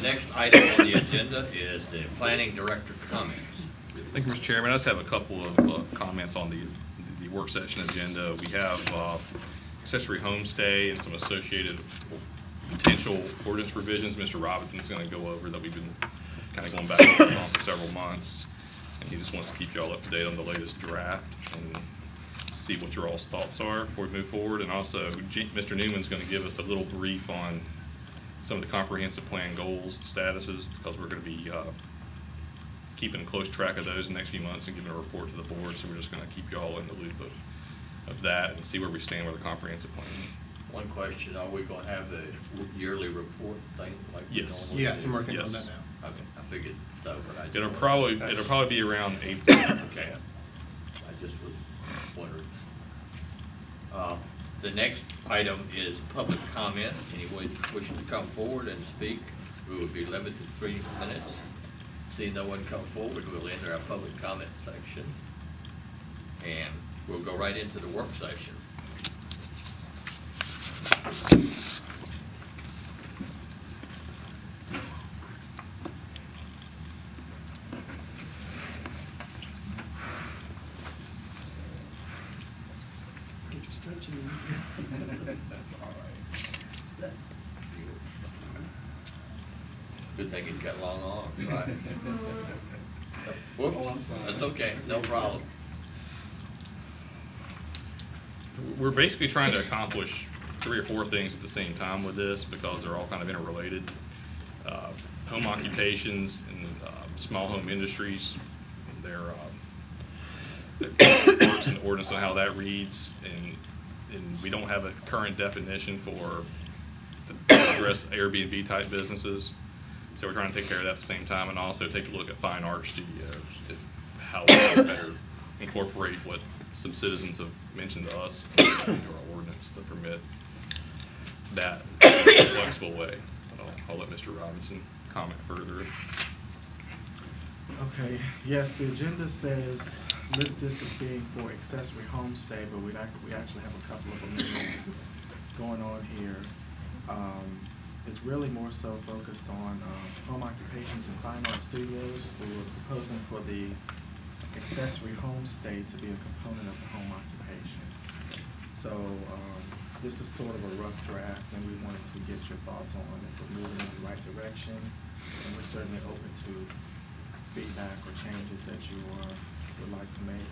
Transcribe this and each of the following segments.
next item on the agenda is the planning director comments. Thank you, Mr. Chairman. I just have a couple of comments on the work session agenda. We have accessory homestay and some associated potential ordinance revisions Mr. Robinson's going to go over that we've been kind of going back and forth on for several months. And he just wants to keep you all up to date on the latest draft and see what your all's thoughts are before we move forward. And also, Mr. Newman's going to give us a little brief on some of the comprehensive plan goals, statuses, because we're going to be keeping close track of those in the next few months and giving a report to the board. So we're just going to keep you all in the loop of that and see where we stand with the comprehensive plan. One question, are we going to have the yearly report thing like we Yes. normally Yes, do? I'm working on Yes. that now. Okay, I figured so, but I just It'll wanted- probably be around April. Okay, I just was wondering. The next item is public comment. Anyone wishing to come forward and speak, we will be limited to 3 minutes. See no one come forward, we'll enter our public comment section. And we'll go right into the work session. Get your stretching. That's all right. Good thing he's got long arms, right? Whoops, Oh, I'm sorry. that's okay, no problem. We're basically trying to accomplish 3 or 4 things at the same time with this because they're all kind of interrelated. Home occupations and small home industries, their works and ordinance on how that reads, and we don't have a current definition for the address Airbnb type businesses. So we're trying to take care of that at the same time, and also take a look at fine art studios, how we can better incorporate what some citizens have mentioned to us into our ordinance to permit that in a flexible way. I'll let Mr. Robinson comment further. Okay, yes, the agenda says list this as being for accessory homestay, but we actually have a couple of amendments going on here. It's really more so focused on home occupations and fine art studios. We were proposing for the accessory homestay to be a component of the home occupation. So this is sort of a rough draft, and we wanted to get your thoughts on if we're moving in the right direction, and we're certainly open to feedback or changes that you would like to make.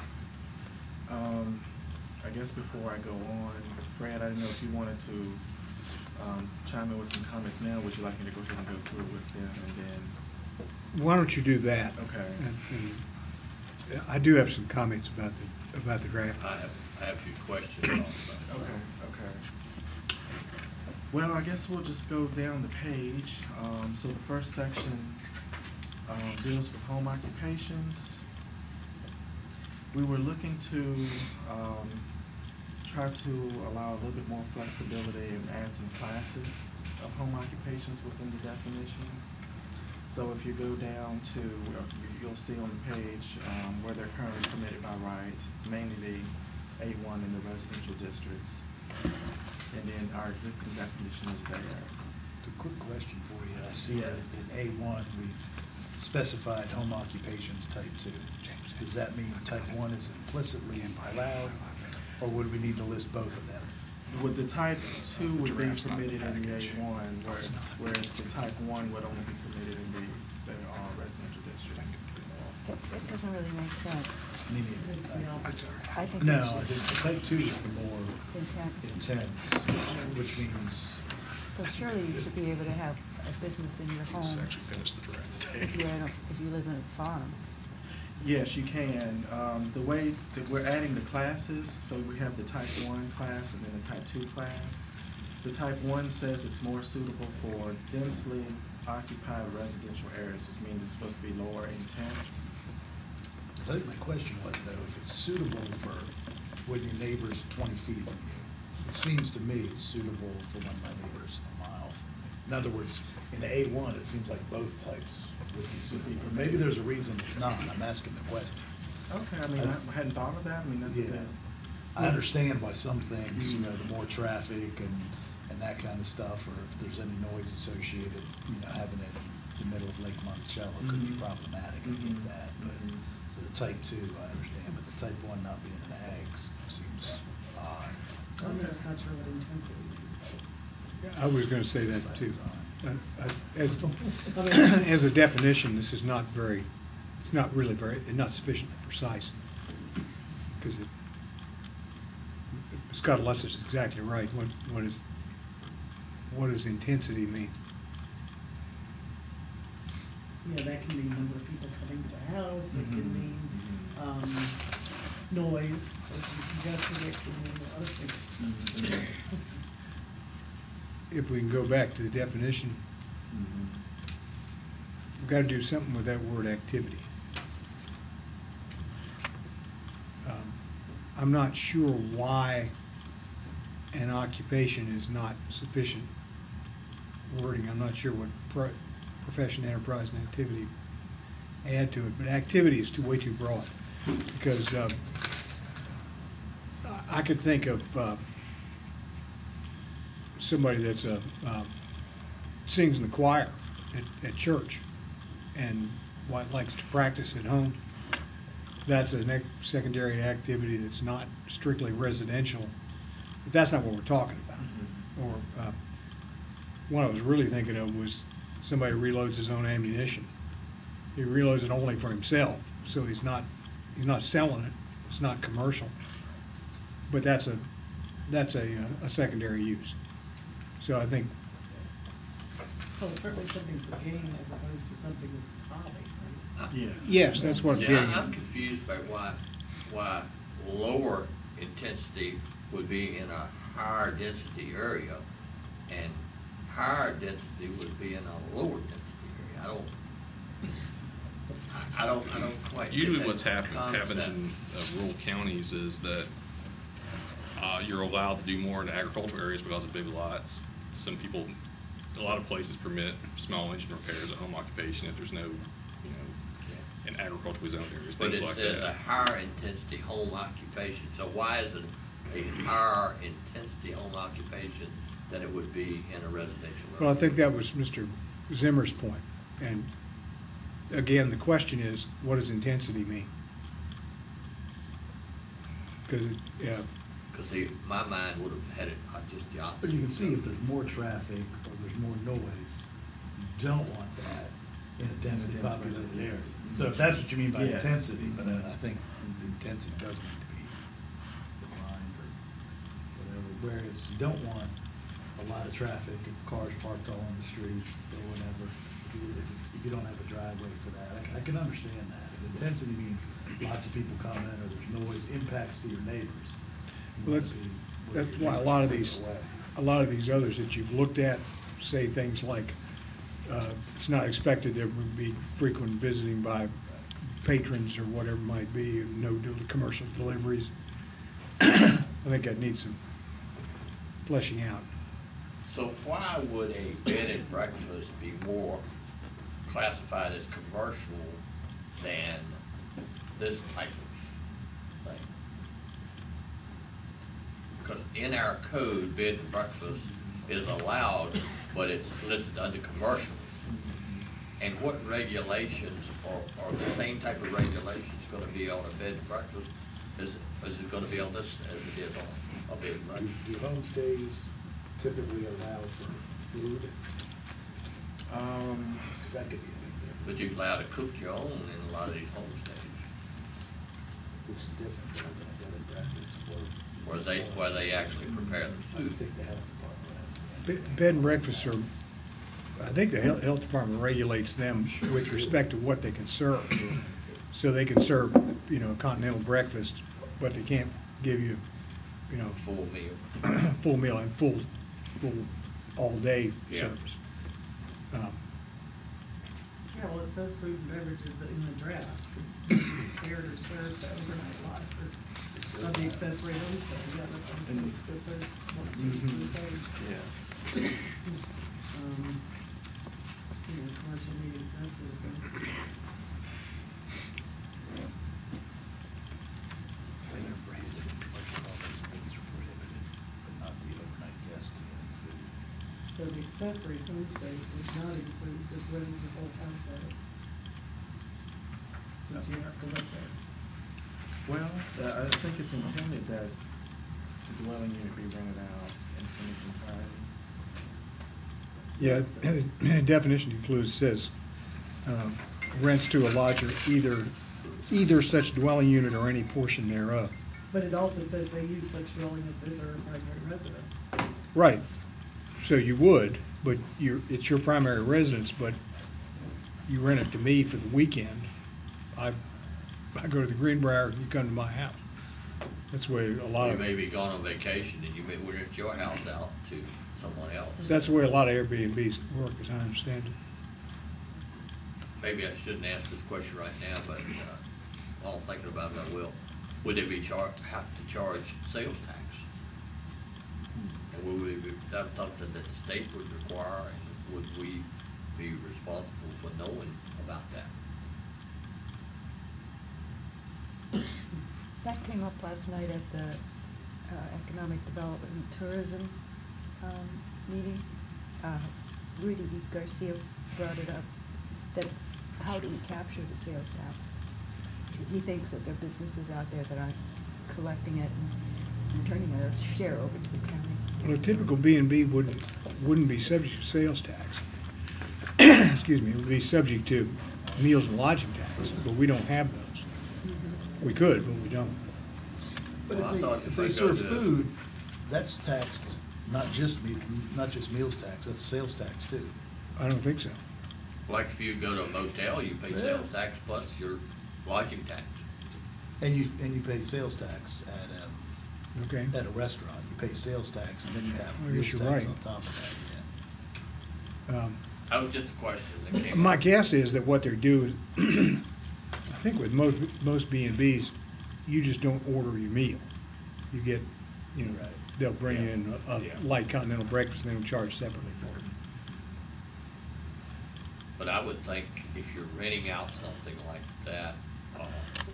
I guess before I go on, Fred, I didn't know if you wanted to chime in with some comments now. Would you like me to go ahead and go through it with them and then? Why don't you do that? Okay. And I do have some comments about the draft. I have a few questions also. Okay. Well, I guess we'll just go down the page. So the first section deals with home occupations. We were looking to try to allow a little bit more flexibility and add some classes of home occupations within the definition. So if you go down to, you'll see on the page where they're currently permitted by right, it's mainly the A1 in the residential districts. And then our existing definition is there. A quick question for you. I see that Yes. in A1, we've specified home occupations type 2. Does that mean type 1 is implicitly allowed, or would we need to list both of them? With the type 2 would be permitted in the A1, whereas the type 1 would only be permitted in the residential districts. That doesn't really make sense. Me neither. I think No, we should. the type 2 is the more Intense. intense, which means, So surely you should be able to have a business in your home Let's actually finish the draft today. if you live in a farm. Yes, you can. The way that we're adding the classes, so we have the type 1 class and then the type 2 class. The type 1 says it's more suitable for densely occupied residential areas, which means it's supposed to be lower intense. I think my question was though, if it's suitable for when your neighbor's 20 feet from you, it seems to me it's suitable for when my neighbor's a mile from me. In other words, in the A1, it seems like both types would be suitable. Maybe there's a reason it's not. I'm asking the question. Okay, I mean, I hadn't thought of that. I mean, that's a Yeah. good. I understand why some things, you know, the more traffic and that kind of stuff, or if there's any noise associated, you know, having it the middle of Lake Monticello could be Mhm. problematic, I get Mhm. that, but, Mhm. so the type 2, I understand, but the type 1 not being an ags seems odd. I'm just not sure what intensity means. I was gonna say that too. As, I mean- as a definition, this is not very, it's not really very, not sufficiently precise. Because it, Scott Less is exactly right. What does intensity mean? Yeah, that can mean number of people coming to the house, it can Mhm. mean, noise, as you suggested, it can mean other things. Mhm. If we can go back to the definition, Mhm. we've got to do something with that word activity. I'm not sure why an occupation is not sufficient wording. I'm not sure what profession, enterprise, and activity add to it, but activity is way too broad. Because I could think of somebody that's sings in the choir at church and likes to practice at home. That's a secondary activity that's not strictly residential, but that's not what we're talking about. Mhm. Or what I was really thinking of was somebody reloads his own ammunition. He reloads it only for himself, so he's not selling it. It's not commercial, but that's a secondary use. So I think Well, it's certainly something for gain as opposed to something that's hobby, right? Yeah. yes, that's what I'm Yeah, getting I'm at. confused by why lower intensity would be in a higher density area, and higher density would be in a lower density area. I don't quite get Usually that what's happens concept. in rural counties is that you're allowed to do more in agricultural areas because of big lots. Some people, a lot of places permit small engine repairs at home occupation if there's no, in agriculturally zoned areas, But things it like says a that. higher intensity home occupation, so why is it a higher intensity home occupation than it would be in a residential area? Well, I think that was Mr. Zimmer's point. And again, the question is, what does intensity mean? Because yeah, Because see, my mind would have had it just the opposite. But you can see if there's more traffic or there's more noise, you don't want that in a densely populated area. So if that's what you mean by Yes. intensity, but I think the intensity does need to be defined or whatever. Whereas you don't want a lot of traffic, cars parked all on the street or whatever, if you don't have a driveway for that. I can understand that. If intensity means lots of people come in or there's noise impacts to your neighbors. you well, want to be where that's your why neighbors are away. a lot of these others that you've looked at say things like, it's not expected there would be frequent visiting by patrons or whatever it might be, no commercial deliveries. I think that needs some fleshing out. So why would a bed and breakfast be more classified as commercial than this type of thing? Because in our code, bed and breakfast is allowed, but it's listed under commercial. And what regulations are the same type of regulations gonna be on a bed and breakfast? Is it gonna be on this as it is on a bed and breakfast? Do homestays typically allow for food? Because that could be a big difference, But you're allowed to cook your own in a lot of these homestays, which is different than a bed and breakfast where they actually prepare the I would food. think the health department has. Bed and breakfasts are, I think the health department regulates them with respect to what they can serve. So they can serve, a continental breakfast, but they can't give you, Full meal. full meal and full all-day Yeah. service. Yeah, well, it says food and beverages in the draft, prepared or served to overnight lodgers of the accessory homestead, yeah, that's something the third one, two, page. Yes. Commercial meetings, that sort of thing. They are branded in commercial office, things are prohibited, but not the overnight guest food. So the accessory homestays does not include just renting the whole house out. Since you have to live there. Well, I think it's intended that the dwelling unit be rented out in its entirety. Yeah, the definition includes, says, rents to a lodger either such dwelling unit or any portion thereof. But it also says they use such dwelling as their primary residence. Right, so you would, but it's your primary residence, but you rent it to me for the weekend. I go to the Greenbrier, you come to my house. That's the way a lot You of, may be gone on vacation and you may rent your house out to someone else. that's the way a lot of Airbnbs work, as I understand it. Maybe I shouldn't ask this question right now, but, while I'm thinking about it, I will. Would they have to charge sales tax? And would we, that's something that the state would require, and would we be responsible for knowing about that? That came up last night at the Economic Development and Tourism meeting. Rudy Garcia brought it up, that how do we capture the sales tax? He thinks that there are businesses out there that aren't collecting it and turning a share over to the county. Well, a typical B&B wouldn't be subject to sales tax. Excuse me, it would be subject to meals and lodging tax, but we don't have those. We could, but we don't. But Well, I thought if if they I go serve to- food, that's taxed, not just meals tax, that's sales tax too. I don't think so. Like if you go to a motel, you pay sales tax plus your lodging tax. And you pay sales tax Okay? at a restaurant, you pay sales tax, and then you have I meals guess you're tax right. on top of that, That was just a question that came My up. guess is that what they're doing, I think with most B&Bs, you just don't order your meal. You get, Right. they'll bring Yeah. in a Yeah. light continental breakfast, and they don't charge separately for it. But I would think if you're renting out something like that, on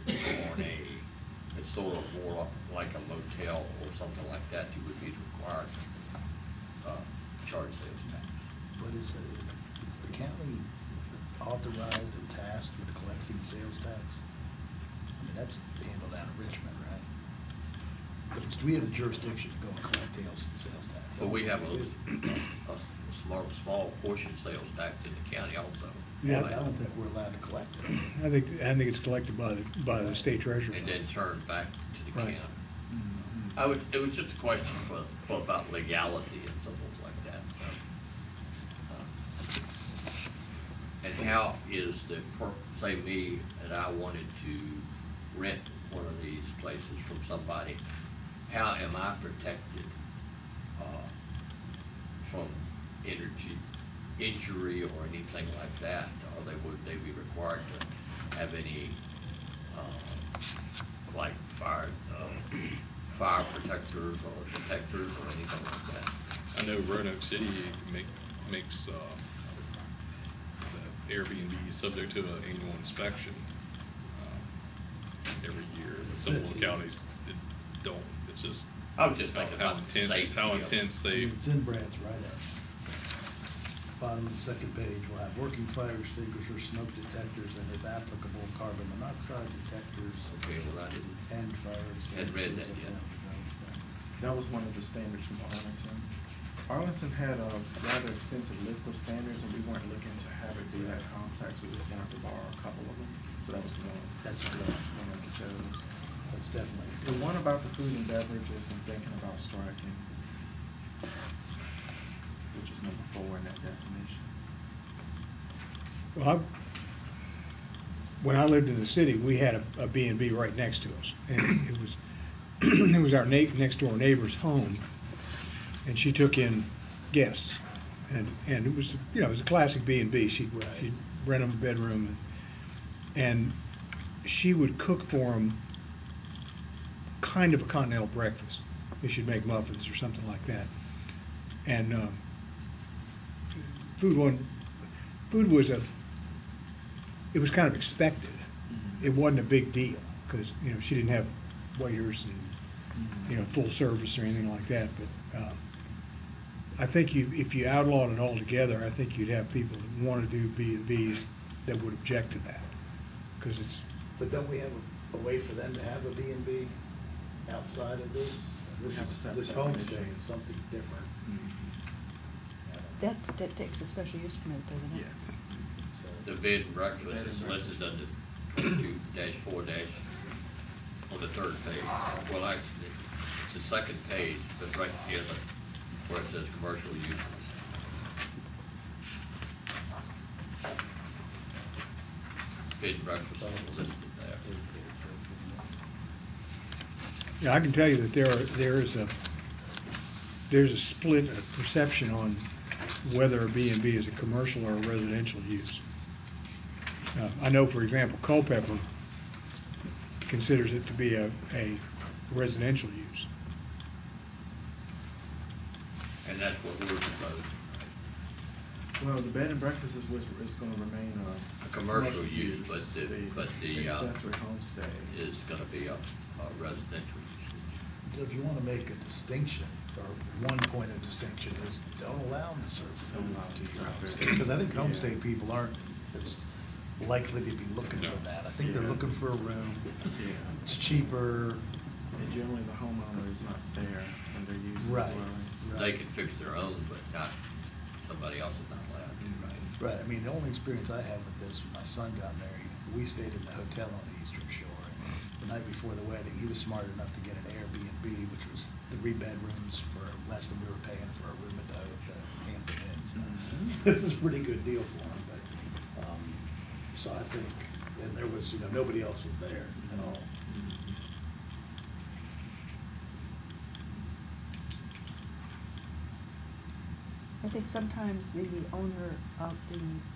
it's sort of more like a motel or something like that, you would be required to, charge sales tax. yeah. But is the county authorized and tasked with collecting sales tax? I mean, that's handled out of Richmond, right? But do we have the jurisdiction to go and collect sales tax? But we have a small portion sales tax in the county also. Yeah. I don't think we're allowed to collect it. I think it's collected by the state treasurer. And then turned back to the Right. county. Mm-hmm. It was just a question for about legality and so forth like that. And how is say me, that I wanted to rent one of these places from somebody, how am I protected, from injury or anything like that? Or would they be required to have any, like fire protectors or detectors or anything like that? I know Roanoke City makes the Airbnb subject to an annual inspection every year. But some It's- localities don't. It's just I was just thinking how about intense, safety. how intense they. It's in Brad's write-up. Bottom of the second page, we'll have working fire extinguishers, smoke detectors, and if applicable, carbon monoxide detectors Okay, well, I didn't, and fire Hadn't read that extinguishers. yet. That was one of the standards from Arlington. Arlington had a rather extensive list of standards, and we weren't looking to have it be that complex. We just wanted to borrow a couple of them. So that was That's good. one of the chose. That's definitely. The one about the food and beverages, I'm thinking about striking, which is number 4 in that definition. Well, when I lived in the city, we had a B&B right next to us, and it was it was our next door neighbor's home, and she took in guests, and it was it was a classic B&B. She'd rent them a bedroom, and she would cook for them kind of a continental breakfast. She'd make muffins or something like that, and food was it was kind of expected. It wasn't a big deal because she didn't have waiters and full service or anything like that. But I think if you outlawed it altogether, I think you'd have people that want to do B&Bs that would object to that. Because it's, But don't we have a way for them to have a B and B outside of this? This Have a is, separate this definition. homestay is something different. That takes a special use permit, doesn't it? yes. The bed and breakfast is listed under 22-4- on the third page. Well, actually, it's the second page, but right here, where it says commercial uses. Bed and breakfast is listed there. yeah, I can tell you that there's a split perception on whether a B&B is a commercial or a residential use. I know, for example, Culpeper considers it to be a residential use. And that's what we're proposing. Well, the bed and breakfast is gonna remain A commercial use, but the accessory homestay. is gonna be a residential use. So if you wanna make a distinction, or one point of distinction is don't allow them to serve food to your homestay. Because I think homestay people aren't as likely to be looking for that. I think they're Yeah. looking for a room, Yeah. it's cheaper. And generally, the homeowner is not there when they're using the Right. dwelling. They can fix their own, but not, somebody else is not allowed to, right? Right, I mean, the only experience I had with this, when my son got married, we stayed in the hotel on the Eastern Shore. And the night before the wedding, he was smart enough to get an Airbnb, which was 3 bedrooms for less than we were paying for a room at the Hampton Inn. So it was a pretty good deal for him, but, so I think, and there was, nobody else was there at all. I think sometimes the owner of the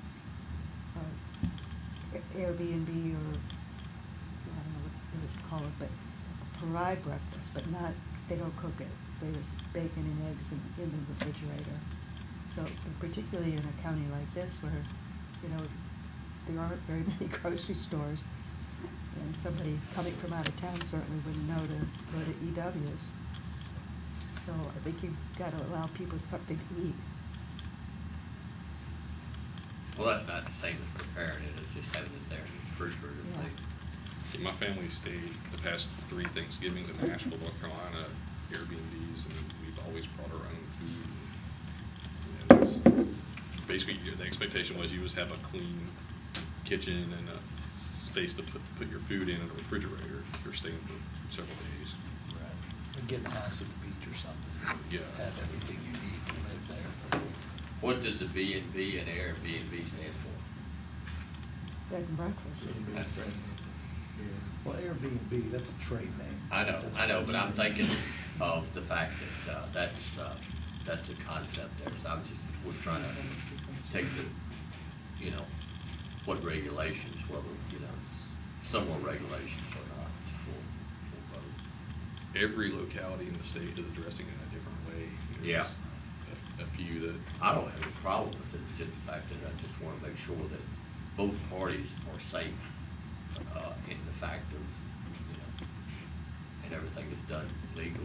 Airbnb, or I don't know what to call it, but provide breakfast, but not, they don't cook it. There's bacon and eggs in the refrigerator. So particularly in a county like this where, there aren't very many grocery stores, and somebody coming from out of town certainly wouldn't know to go to EW's. So I think you've got to allow people something to eat. Well, that's not the same as preparing it, it's just having it there in the refrigerator. Yeah. See, my family stayed the past 3 Thanksgivings in Nashville, North Carolina, Airbnbs, and we've always brought our own food. And it's basically, the expectation was you just have a clean kitchen and a space to put your food in and a refrigerator if you're staying for several days. Right. And get a house at the beach or something. Yeah. Have everything you need to live there. What does the B&B and Airbnb stand for? Bed and breakfast. That's right. Well, Airbnb, that's a trade name. I know, That's but I'm thinking of the fact that, that's a concept there, so we're trying to take the, what regulations, whether, similar regulations or not for both. Every locality in the state is addressing it in a different way. Yeah. There's a few that, I don't have a problem with it, it's just the fact that I just wanna make sure that both parties are safe, in the fact of, and everything is done legal.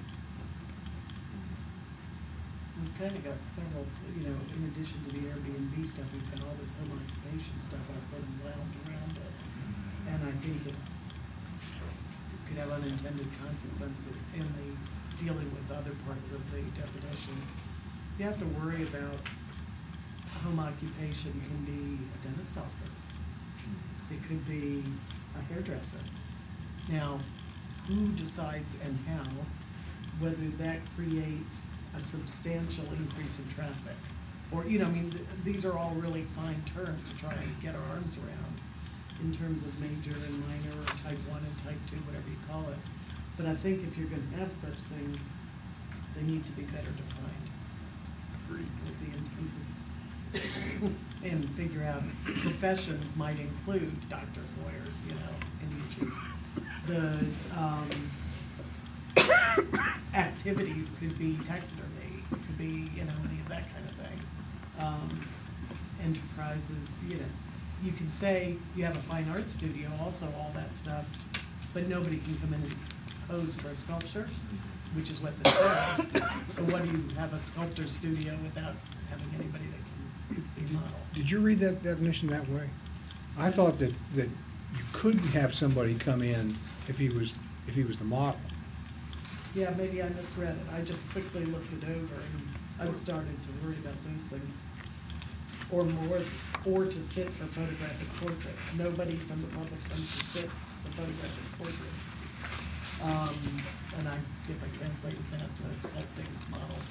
We've kind of got several, in addition to the Airbnb stuff, we've got all this home occupation stuff all sort of wound around it. And I think it could have unintended consequences in the dealing with other parts of the definition. You have to worry about home occupation can be a dentist office. It could be a hairdresser. Now, who decides and how, whether that creates a substantial increase in traffic? Or, these are all really fine terms to try and get our arms around in terms of major and minor, or type 1 and type 2, whatever you call it. But I think if you're gonna have such things, they need to be better defined agreed. with the intensity. And figure out professions might include doctors, lawyers, and you choose. The, activities could be taxidermy, it could be, any of that kind of thing. Enterprises, you can say you have a fine art studio, also all that stuff, but nobody can come in and pose for a sculpture. which is what this says. So what do you have a sculptor's studio without having anybody that can remodel? Did you read that definition that way? I thought that you couldn't have somebody come in if he was the model. Yeah, maybe I misread it. I just quickly looked it over and I started to worry about those things. Or more, or to sit for photographic portraits. Nobody from the public comes to sit for photographic portraits. And I guess I translated that to sculpting models.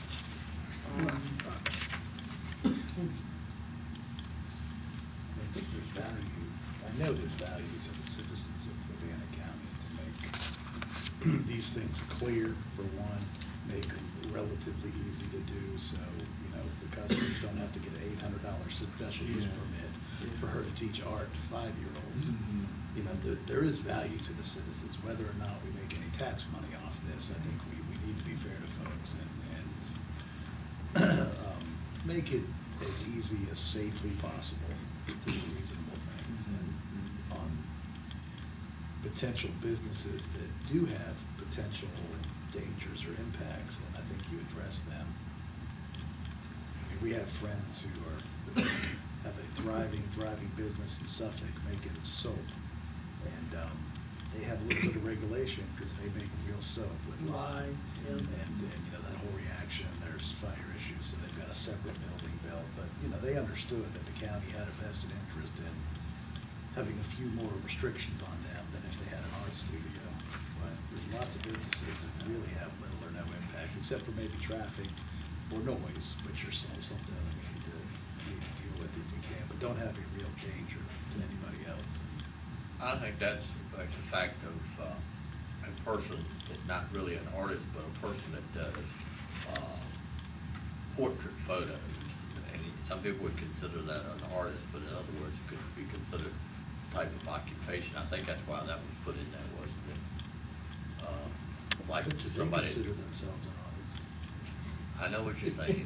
I think there's value, I know there's value to the citizens of Savannah County to make these things clear, for one, make them relatively easy to do, so, you know, the customers don't have to get an $800 special use permit for her to teach art to 5-year-olds. You know, there is value to the citizens, whether or not we make any tax money off this. I think we need to be fair to folks and make it as easy as safely possible to do reasonable things. And on potential businesses that do have potential dangers or impacts, then I think you address them. I mean, we have friends who have a thriving business in Suffolk making soap. And they have a little bit of regulation because they make real soap with lye. And you know, that whole reaction, there's fire issues, so they've got a separate building built. But, you know, they understood that the county had a vested interest in having a few more restrictions on them than if they had an art studio. But there's lots of businesses that really have little or no impact, except for maybe traffic or noise, which are something that we need to deal with if we can, but don't have a real danger to anybody else. I think that's a fact of a person that's not really an artist, but a person that does portrait photos. And some people would consider that an artist, but in other words, it could be considered a type of occupation. I think that's why that was put in there, wasn't it? Like But they somebody. consider themselves an artist. I know what you're saying.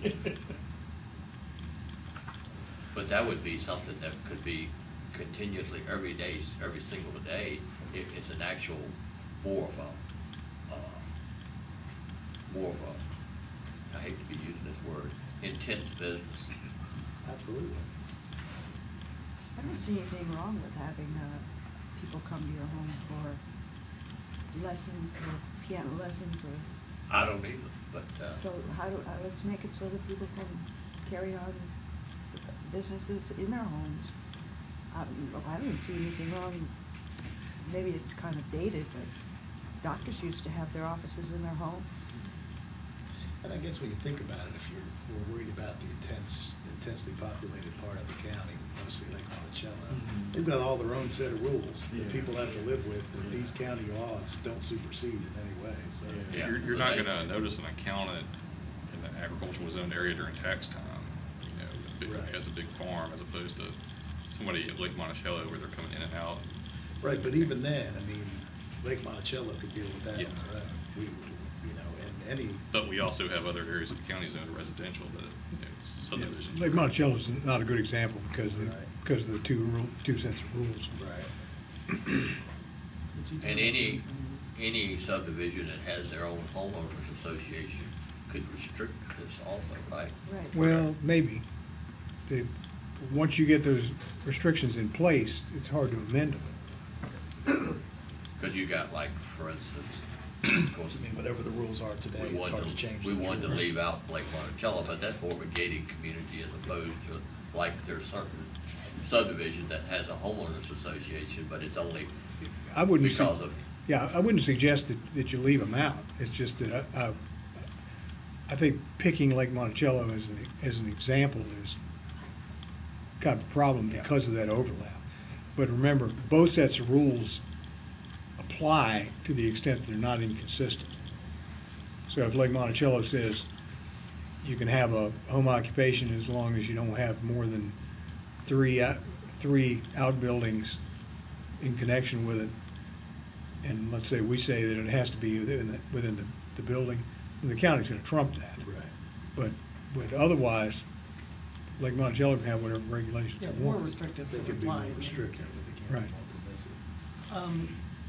But that would be something that could be continuously, every day, every single day, if it's an actual more of a, I hate to be using this word, intense business. Absolutely. I don't see anything wrong with having people come to your home for lessons or piano lessons or. I don't either, but, So let's make it so that people can carry on businesses in their homes. I don't see anything wrong, maybe it's kind of dated, but doctors used to have their offices in their home. And I guess when you think about it, if we're worried about the intensely populated part of the county, mostly Lake Monticello, they've got all their own set of rules that people have to live with, and these county laws don't supersede in any way, so. Yeah. You're not gonna notice an accountant in the agricultural zoned area during tax time, you know, Right. as a big farm, as opposed to somebody at Lake Monticello where they're coming in and out. Right, but even then, I mean, Lake Monticello could deal with that Yeah. on their own. You know, and any, But we also have other areas of the county zoned residential that, you know, subdivisions. Lake Monticello's not a good example because Right. of the two sets of rules. right, and any subdivision that has their own homeowners association could restrict this also, right? Right. Well, maybe. Once you get those restrictions in place, it's hard to amend them. Because you got, like, for instance, of course, I mean, whatever the rules are today, we it's wanted hard to change. we those wanted to rules. leave out Lake Monticello, but that's more of a gated community as opposed to, like, there's certain subdivision that has a homeowners association, but it's only I wouldn't. because of, Yeah, I wouldn't suggest that you leave them out. It's just that I think picking Lake Monticello as an example is kind of a problem because of that overlap. But remember, both sets of rules apply to the extent that they're not inconsistent. So if Lake Monticello says you can have a home occupation as long as you don't have more than three outbuildings in connection with it, and let's say we say that it has to be within the building, then the county's gonna trump that. Right. But otherwise, Lake Monticello can have whatever regulations Yeah, it more wants. restrictive They than could be more applying. restrictive if they can't Right. be more permissive.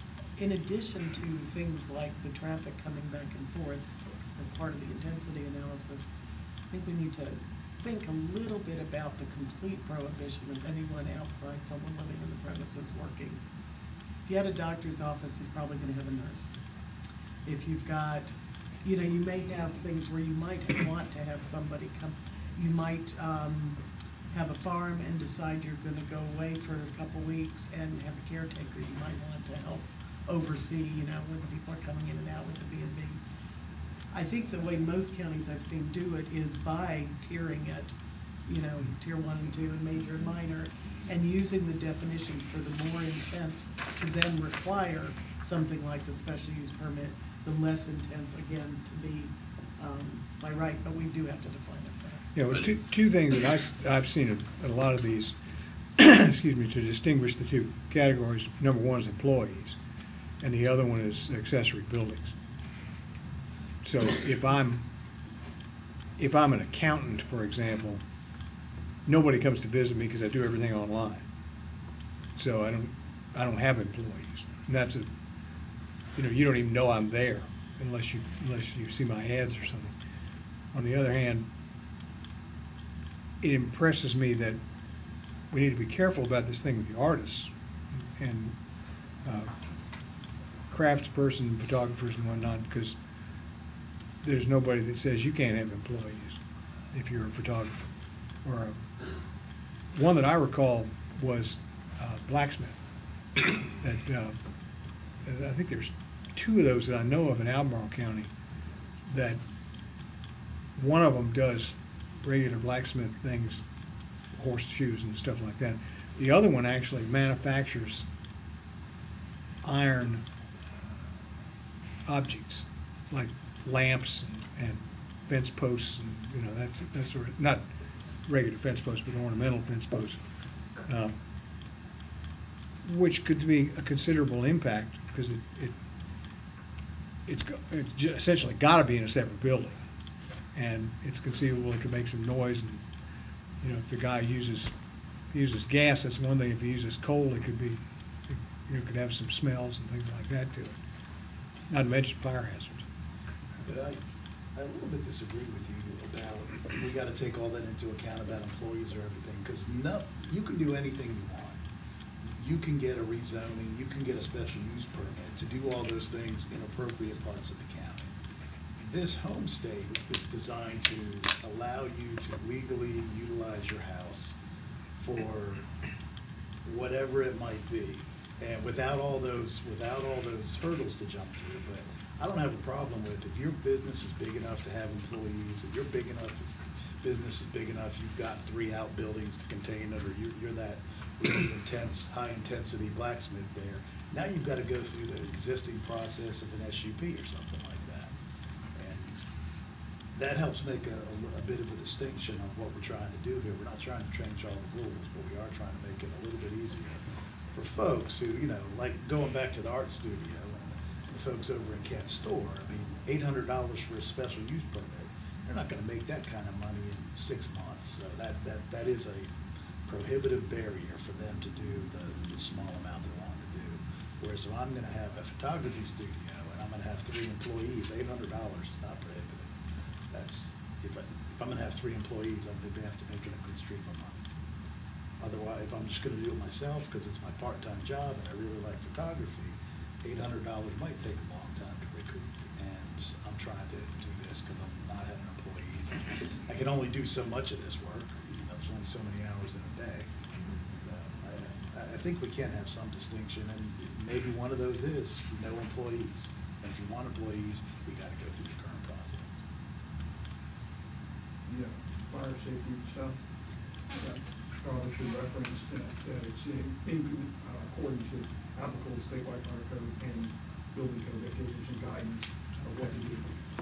in addition to things like the traffic coming back and forth as part of the intensity analysis, I think we need to think a little bit about the complete prohibition of anyone outside, someone living in the premises working. If you had a doctor's office, he's probably gonna have a nurse. If you've got, you know, you may have things where you might want to have somebody come, you might, have a farm and decide you're gonna go away for a couple weeks and have a caretaker you might want to help oversee, you know, when people are coming in and out with the B&B. I think the way most counties I've seen do it is by tiering it, you know, tier 1 and 2 and major and minor, and using the definitions for the more intense to then require something like the special use permit, the less intense, again, to be, by right, but we do have to define it there. You know, two things that I've seen in a lot of these, excuse me, to distinguish the two categories. Number one is employees, and the other one is accessory buildings. So if I'm an accountant, for example, nobody comes to visit me because I do everything online. So I don't have employees, and that's you know, you don't even know I'm there unless you see my ads or something. On the other hand, it impresses me that we need to be careful about this thing with the artists and craftsperson, photographers and whatnot, because there's nobody that says you can't have employees if you're a photographer. Or one that I recall was blacksmith. That I think there's two of those that I know of in Albemarle County. That one of them does regular blacksmith things, horseshoes and stuff like that. The other one actually manufactures iron objects like lamps and fence posts and, you know, that sort of, not regular fence posts, but ornamental fence posts, which could be a considerable impact because it's essentially got to be in a separate building, and it's conceivable it could make some noise. And you know, if the guy uses gas, that's one thing. If he uses coal, it could be, you know, could have some smells and things like that to it. Not to mention fire hazards. But I a little bit disagree with you about, we gotta take all that into account about employees or everything, because you can do anything you want. You can get a rezoning, you can get a special use permit to do all those things in appropriate parts of the county. This homestay is designed to allow you to legally utilize your house for whatever it might be, and without all those hurdles to jump through. But I don't have a problem with, if your business is big enough to have employees, if business is big enough, you've got 3 outbuildings to contain it, or you're that really intense, high-intensity blacksmith there. Now you've got to go through the existing process of an SUP or something like that. And that helps make a bit of a distinction of what we're trying to do here. We're not trying to change all the rules, but we are trying to make it a little bit easier for folks who, you know, like going back to the art studio and the folks over in Kent's store. I mean, $800 for a special use permit. They're not going to make that kind of money in 6 months. So that is a prohibitive barrier for them to do the small amount they want to do. Whereas if I'm going to have a photography studio and I'm going to have 3 employees, $800 is not prohibitive. That's, if I'm going to have 3 employees, I'm going to have to make it a good stream of money. Otherwise, if I'm just going to do it myself because it's my part-time job and I really like photography, $800 might take a long time to recoup. And I'm trying to do this because I'm not having employees. I can only do so much of this work. You know, there's only so many hours in a day. I think we can have some distinction, and maybe one of those is no employees. And if you want employees, we got to go through the current process. Yeah, fire safety stuff. Carl should reference that it's in accordance with applicable statewide fire code and building code that gives you some guidance of what to do.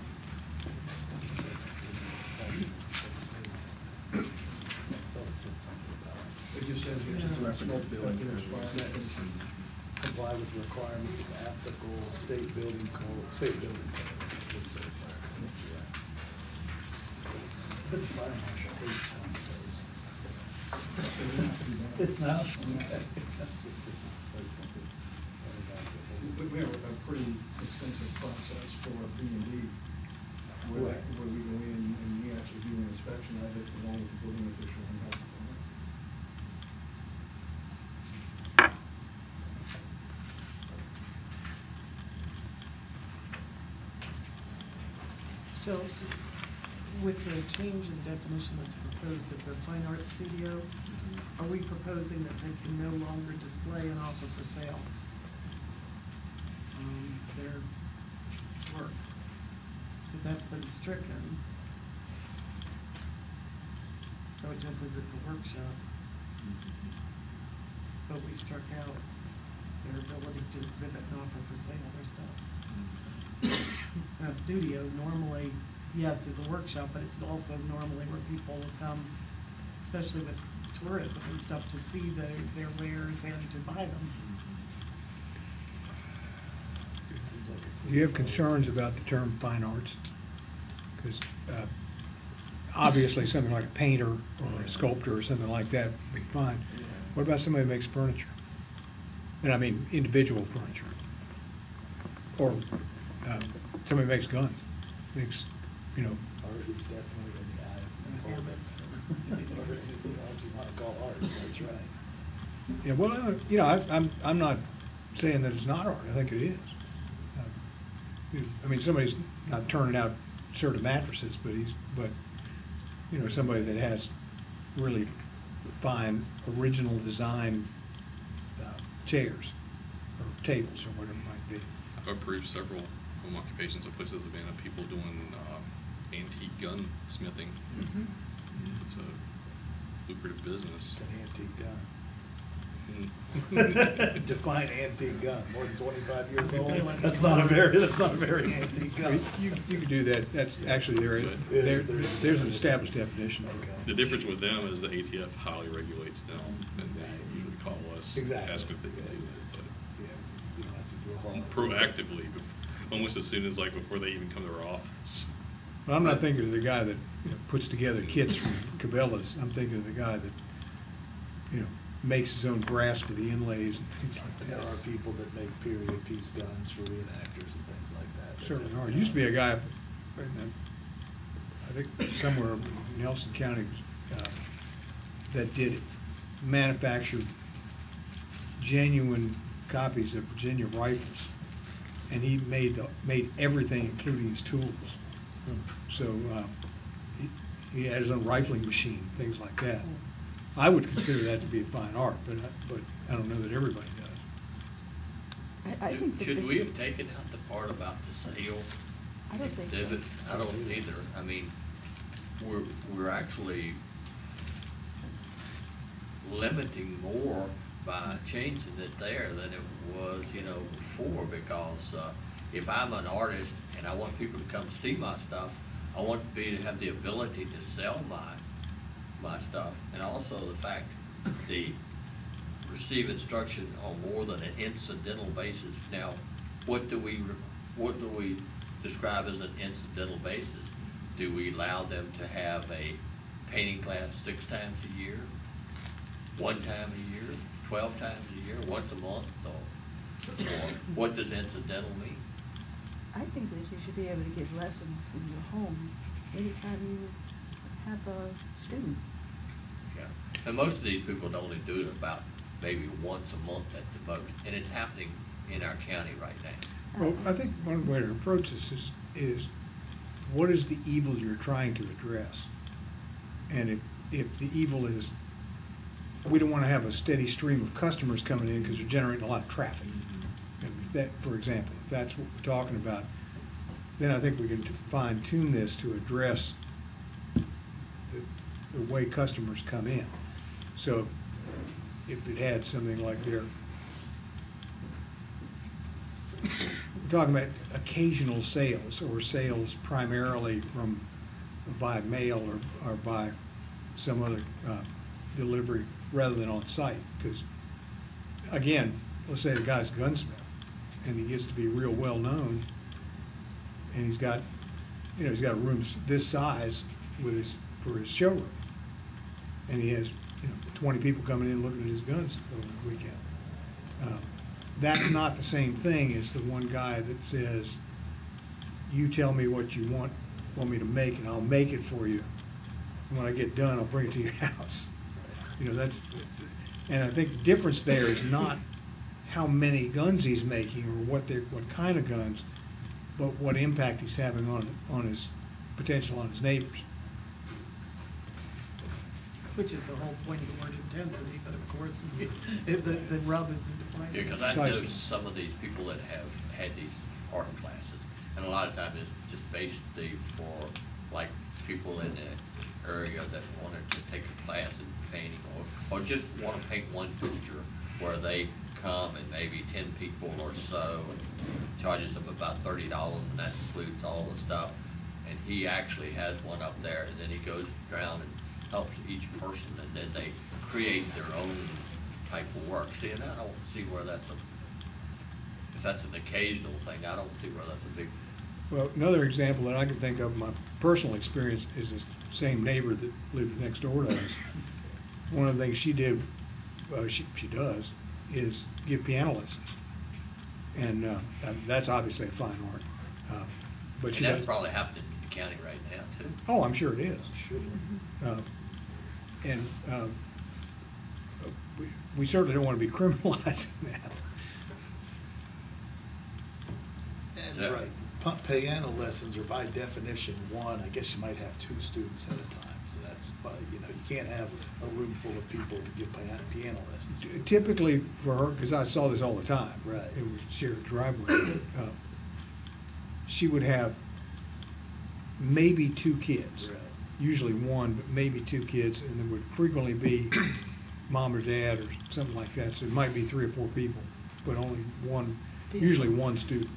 It just says. Just a reference to building code. Comply with the requirements of applicable state building code. But the fire marshal hates homesteads. No? Okay. But we have a pretty extensive process for B and D, where Right. we go in and we actually do an inspection of it along with the building official and health department. So, with the change in definition that's proposed at the Fine Arts Studio, are we proposing that they can no longer display and offer for sale their work? Because that's been stricken. So it just says it's a workshop. But we struck out their ability to exhibit and offer for sale their stuff. Now, a studio normally, yes, is a workshop, but it's also normally where people will come, especially with tourism and stuff, to see their wares and to buy them. Do you have concerns about the term fine arts? Because obviously something like a painter or a sculptor or something like that would be fine. What about somebody who makes furniture? And I mean individual furniture. Or somebody who makes guns, makes, you know, Art is definitely in the eye of the Hammocks. Whatever you want to call art, that's right. yeah, well, you know, I'm not saying that it's not art, I think it is. I mean, somebody's not turning out Serta mattresses, but, you know, somebody that has really fine, original design chairs or tables or whatever it might be. I've approved several home occupations of places have been of people doing antique gun smithing. It's a lucrative business. It's an antique gun. Mm. Define antique gun, more than 25 years I was gonna say, old? like, That's not a very antique gun. You could do that, that's actually, there's an established definition. Okay. The difference with them is the ATF highly regulates them, and they usually call us, Exactly. ask if they can do that. Yeah, you don't have to do a whole. But proactively, almost as soon as, like, before they even come to our office. But I'm not thinking of the guy that, you know, puts together kits from Cabela's. I'm thinking of the guy that, you know, makes his own brass for the inlays and things like There that. are people that make period piece guns for reenactors and things like that. Certainly are. Used to be a guy, I think somewhere in Nelson County, that did manufactured genuine copies of Virginia rifles. And he made everything, including his tools. So, he had his own rifling machine, things like that. I would consider that to be a fine art, but I don't know that everybody does. I think that Should this. we have taken out the part about the sale? I don't think so. exhibit? I don't either. I mean, we're actually limiting more by changing it there than it was, you know, before, because if I'm an artist and I want people to come see my stuff, I want to have the ability to sell my stuff, and also the fact the receive instruction on more than an incidental basis. Now, what do we describe as an incidental basis? Do we allow them to have a painting class 6 times a year, 1 time a year, 12 times a year, once a month, or what does incidental mean? I think that you should be able to give lessons in your home anytime you have a student. Yeah. And most of these people only do it about maybe once a month at the most, and it's happening in our county right now. Well, I think one way to approach this is what is the evil you're trying to address? And if the evil is, we don't want to have a steady stream of customers coming in because they're generating a lot of traffic. And if that, for example, if that's what we're talking about, then I think we can fine tune this to address the way customers come in. So if it had something like we're talking about occasional sales or sales primarily from by mail or by some other delivery rather than on site. Because again, let's say the guy's a gunsmith and he gets to be real well known, and he's got a room this size for his showroom, and he has 20 people coming in looking at his guns over the weekend. that's not the same thing as the one guy that says, you tell me what you want me to make, and I'll make it for you. And when I get done, I'll bring it to your house. You know, that's, and I think the difference there is not how many guns he's making or what kind of guns, but what impact he's having on his potential on his neighbors. Which is the whole point of the word intensity, but of course, the rub is in defining. Yeah, because I know Precisely. some of these people that have had these art classes, and a lot of times it's just basically for, like, people in the area that wanted to take a class in painting, or just want to paint one picture, where they come and maybe 10 people or so, and charges them about $30, and that includes all the stuff. And he actually has one up there, and then he goes around and helps each person, and then they create their own type of work. See, and I don't see where if that's an occasional thing, I don't see where that's a big, Well, another example that I can think of, my personal experience, is this same neighbor that lived next door to us. One of the things she did, she does, is give piano lessons. And that's obviously a fine art. But and she that's does. probably happening in the county right now, too. Oh, I'm sure it is. Sure. And we certainly don't want to be criminalizing that. And Yeah. right, piano lessons are by definition one, I guess you might have 2 students at a time, so that's, you know, you can't have a room full of people to give piano lessons. Typically for her, because I saw this all the time. Right. It was shared driveway. She would have maybe 2 kids. Right. Usually one, but maybe 2 kids, and there would frequently be mom or dad or something like that. So it might be 3 or 4 people, but only one, usually one student.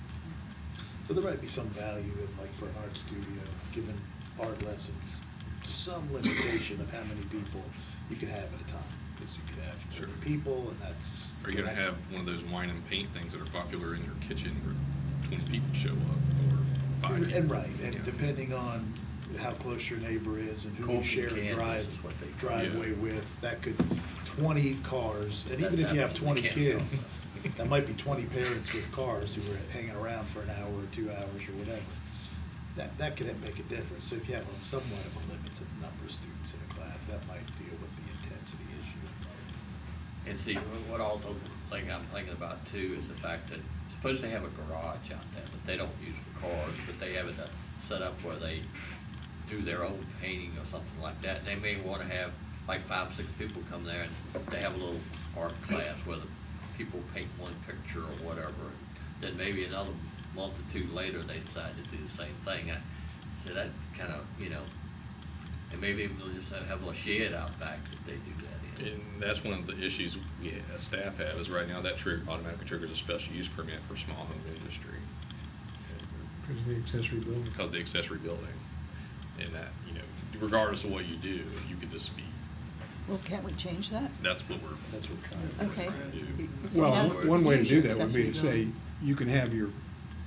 So there might be some value in, like, for an art studio, giving art lessons, some limitation of how many people you can have at a time, because you could have 30 people, and that's. Are you gonna have one of those wine and paint things that are popular in your kitchen where 20 people show up, or 5 people? And right, and Yeah. depending on how close your neighbor is and who you Coffee share a candles is what they call it. driveway Yeah. with, that could, 20 cars, and even if you have That 20 can't kids, go. that might be 20 parents with cars who are hanging around for an hour or 2 hours or whatever. That could make a difference. So if you have somewhat of a limited number of students in a class, that might deal with the intensity issue. And see, what also, like, I'm thinking about too, is the fact that suppose they have a garage out there that they don't use for cars, but they have it set up where they do their own painting or something like that. And they may want to have like 5, 6 people come there, and they have a little art class where the people paint one picture or whatever. Then maybe another month or 2 later, they decide to do the same thing. So that kind of, you know, and maybe they'll just have a little shed out back that they do that in. And that's one of the issues staff have, is right now that automatically triggers a special use permit for small home industry. Because of the accessory building. Because of the accessory building. And that, you know, regardless of what you do, you could just be, Well, can't we change that? that's what we're That's what Okay. trying to do. Well, Yeah. one way to Use do your that would be to accessory say, you can have your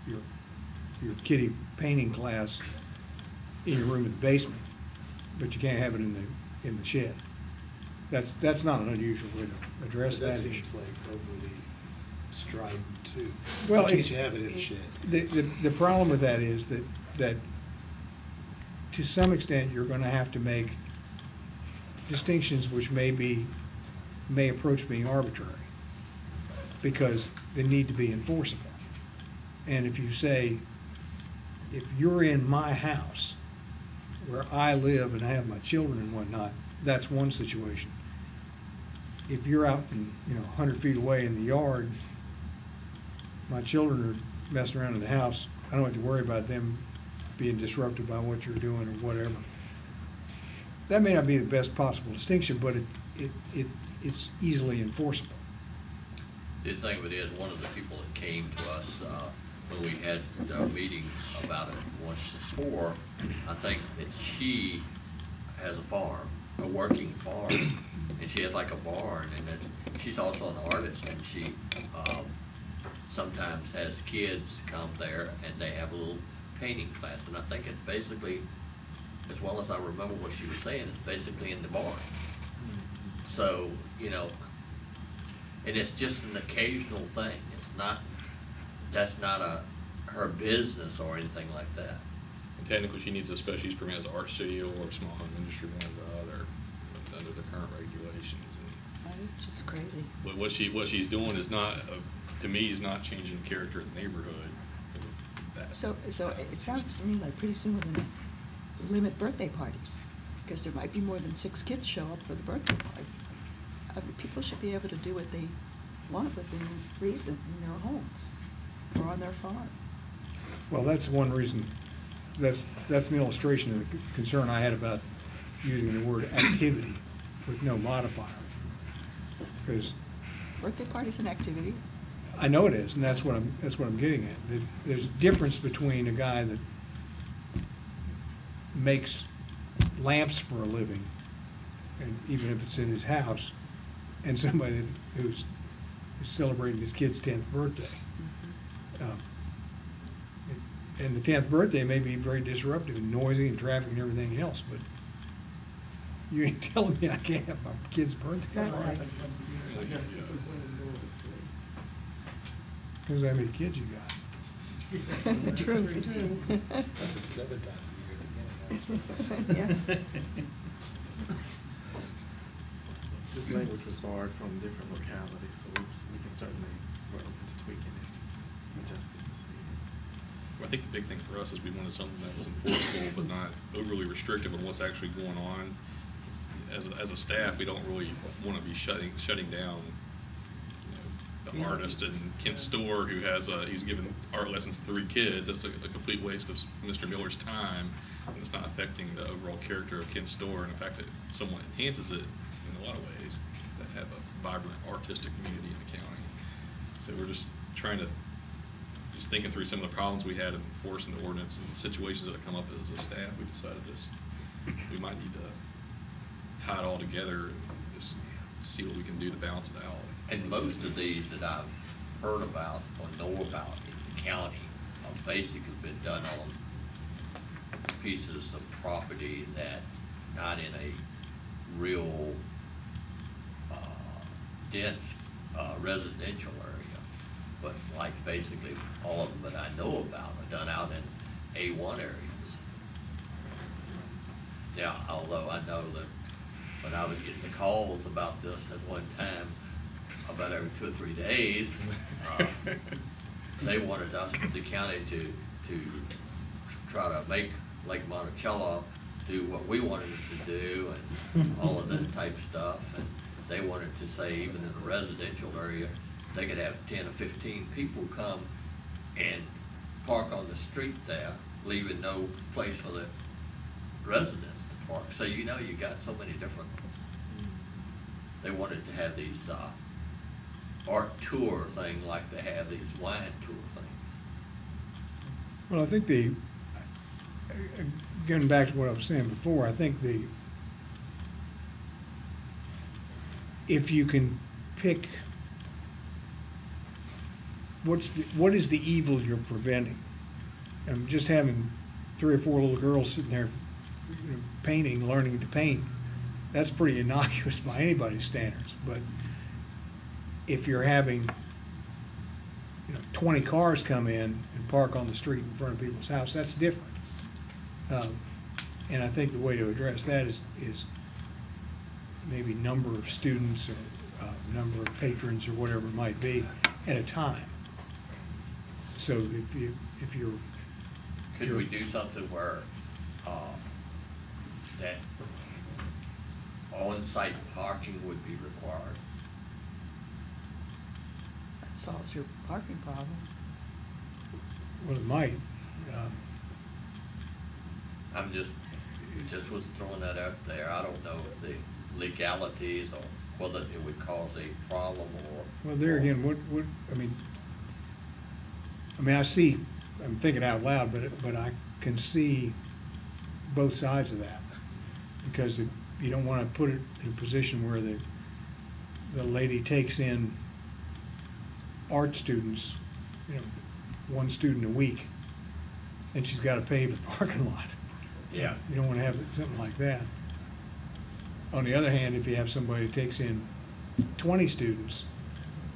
kiddie painting class in your room in the basement, but you can't have it in the shed. That's not an unusual way to address That that issue. seems like overly strident too. Well, Why can't it's- you have it in a shed? The problem with that is that to some extent, you're gonna have to make distinctions which may approach being arbitrary, because they need to be enforceable. And if you say, if you're in my house, where I live and I have my children and whatnot, that's one situation. If you're out in, 100 feet away in the yard, my children are messing around in the house, I don't have to worry about them being disrupted by what you're doing or whatever. That may not be the best possible distinction, but it's easily enforceable. The thing of it is, one of the people that came to us, when we had our meeting about it once before, I think that she has a farm, a working farm, and she has like a barn, and then she's also an artist, and she, sometimes has kids come there and they have a little painting class, and I think it's basically, as well as I remember what she was saying, it's basically in the barn. So, And it's just an occasional thing. It's not, that's not her business or anything like that. And technically, she needs a special use permit as an art studio or a small home industry, one or the other, under the current regulations. It's just crazy. But what she's doing is not, to me, is not changing the character of the neighborhood. That- So it sounds to me like pretty soon we're gonna limit birthday parties, because there might be more than 6 kids show up for the birthday party. I mean, people should be able to do what they want within reason in their homes or on their farm. Well, that's one reason, that's an illustration of the concern I had about using the word activity with no modifier. Because Birthday party's an activity. I know it is, and that's what I'm getting at. There's a difference between a guy that makes lamps for a living, and even if it's in his house, and somebody who's celebrating his kid's 10th birthday. And the 10th birthday may be very disruptive and noisy and traffic and everything else, but you ain't telling me I can't have my kid's birthday Exactly. party. Once a year, I guess it's the plan to do it. Depends how many kids you got. True. 7 times a year. Yeah. This language was borrowed from different localities, so we can certainly, we're open to tweaking it, adjusting this meeting. I think the big thing for us is we wanted something that was enforceable but not overly restrictive on what's actually going on. As a staff, we don't really want to be shutting down, the artist in Kent Store who he's giving art lessons to 3 kids. That's a complete waste of Mr. Miller's time, and it's not affecting the overall character of Kent Store. And in fact, it somewhat enhances it in a lot of ways that have a vibrant artistic community in the county. So we're just thinking through some of the problems we had in enforcing the ordinance and situations that have come up as a staff. We decided we might need to tie it all together and just see what we can do to balance it out. And most of these that I've heard about or know about in the county have basically been done on pieces of property that not in a real dense residential area, but like basically all of them that I know about are done out in A1 areas. Yeah, although I know that when I was getting the calls about this at one time, about every 2 or 3 days, they wanted us, the county, to try to make Lake Monticello do what we wanted it to do and all of this type of stuff. And they wanted to say even in the residential area, they could have 10 or 15 people come and park on the street there, leaving no place for the residents to park. So you got so many different, they wanted to have these art tour thing like they have these wine tour things. Well, I think getting back to what I was saying before, I think if you can pick, what is the evil you're preventing? And just having 3 or 4 little girls sitting there painting, learning to paint, that's pretty innocuous by anybody's standards. But if you're having 20 cars come in and park on the street in front of people's house, that's different. And I think the way to address that is maybe number of students or number of patrons or whatever it might be at a time. So if you're Could we do something where that on-site parking would be required? That solves your parking problem. well, it might. I'm just was throwing that out there. I don't know the legalities or whether it would cause a problem or. Well, there again, I see, I'm thinking out loud, but I can see both sides of that. Because you don't want to put it in a position where the lady takes in art students, 1 student a week, and she's got to pave the parking lot. Yeah. You don't want to have something like that. On the other hand, if you have somebody who takes in 20 students,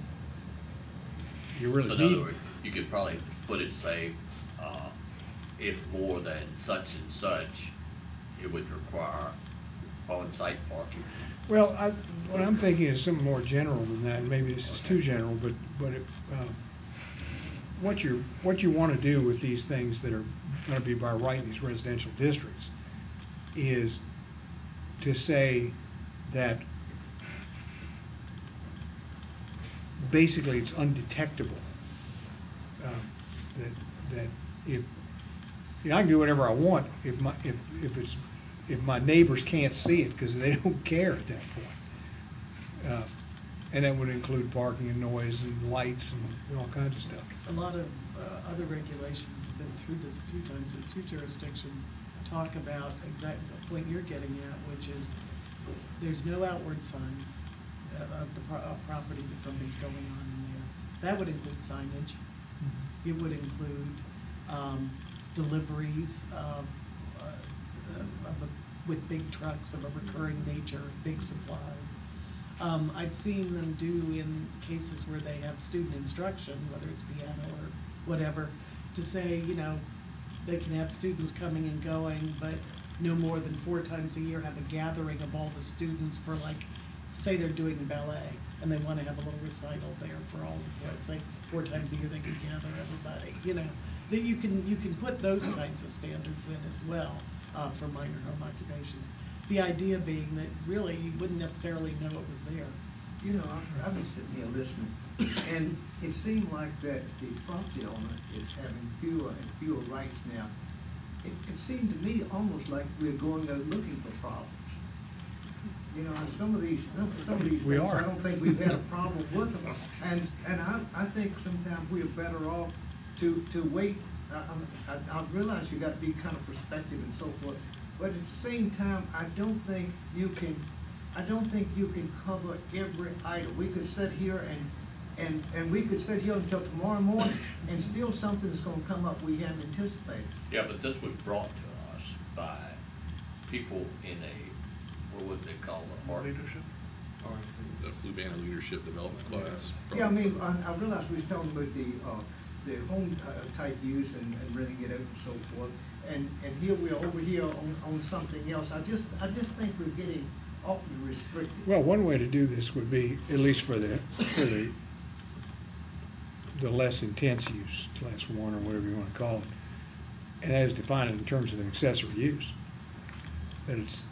you really So in other need. words, you could probably put it, say, if more than such and such, it would require on-site parking. Well, what I'm thinking is something more general than that, and maybe this is too general, but what you want to do with these things that are going to be by right in these residential districts is to say that basically it's undetectable. That if, you know, I can do whatever I want if my neighbors can't see it because they don't care at that point. And that would include parking and noise and lights and all kinds of stuff. A lot of other regulations have been through this a few times, and two jurisdictions talk about exactly the point you're getting at, which is there's no outward signs of the property that something's going on in there. That would include signage. It would include deliveries with big trucks of a recurring nature, big supplies. I've seen them do in cases where they have student instruction, whether it's piano or whatever, to say, you know, they can have students coming and going, but no more than 4 times a year have a gathering of all the students for, like, say they're doing ballet and they want to have a little recital there for all of them. Say 4 times a year they can gather everybody, you know. That you can put those kinds of standards in as well for minor home occupations. The idea being that really you wouldn't necessarily know it was there. You know, I've been sitting here listening, and it seemed like that the property owner is having fewer and fewer rights now. It seemed to me almost like we're going out looking for problems. You know, and some of these We things, are. I don't think we've had a problem with them. And I think sometimes we're better off to wait. I realize you got to be kind of perspective and so forth, but at the same time, I don't think you can cover every item. We could sit here and we could sit here until tomorrow morning, and still something's gonna come up we haven't anticipated. Yeah, but this was brought to us by people in what would they call it? Leadership? The Fluvanna Leadership Development Class. Yeah, I mean, I realize we was talking about the home type use and renting it out and so forth, and here we are over here on something else. I just think we're getting awfully restricted. Well, one way to do this would be, at least for the less intense use, class 1 or whatever you want to call it, and that is defined in terms of an accessory use. That it's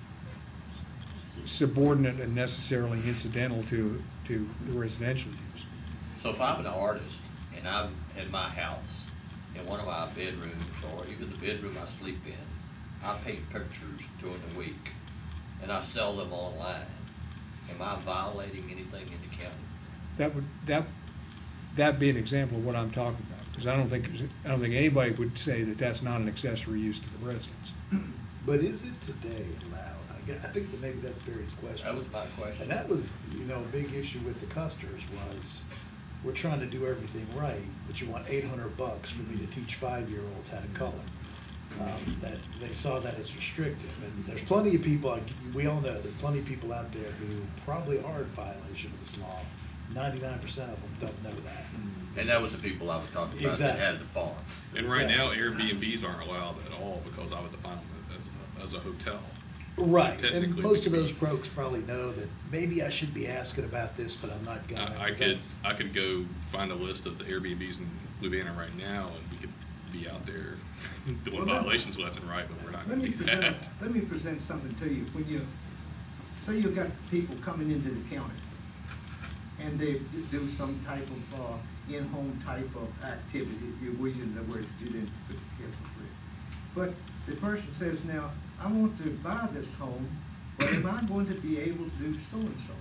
subordinate and necessarily incidental to the residential use. So if I'm an artist and I'm in my house, in one of my bedrooms, or even the bedroom I sleep in, I paint pictures during the week and I sell them online, am I violating anything in the county? That'd be an example of what I'm talking about, because I don't think anybody would say that that's not an accessory use to the residence. But is it today allowed? I think that maybe that's Barry's question. That was my question. And that was, you know, a big issue with the Custers was, we're trying to do everything right, but you want $800 for me to teach 5-year-olds how to color. That they saw that as restrictive, and there's plenty of people, we all know, there's plenty of people out there who probably are in violation of this law. 99% of them don't know that. And that was the people I was talking about that Exactly. had the farm. And right now, Airbnbs aren't allowed at all because I would define them as a hotel. Right, and Technically, most of those folks probably know that maybe I should be asking about this, but I'm not gonna. I could go find a list of the Airbnbs in Fluvanna right now, and we could be out there doing violations left and right, but we're not Let gonna me do present, that. let me present something to you. When you, say you got people coming into the county, and they do some type of, in-home type of activity, we're using the word student, but careful for it. But the person says, now, I want to buy this home, but am I going to be able to do so-and-so?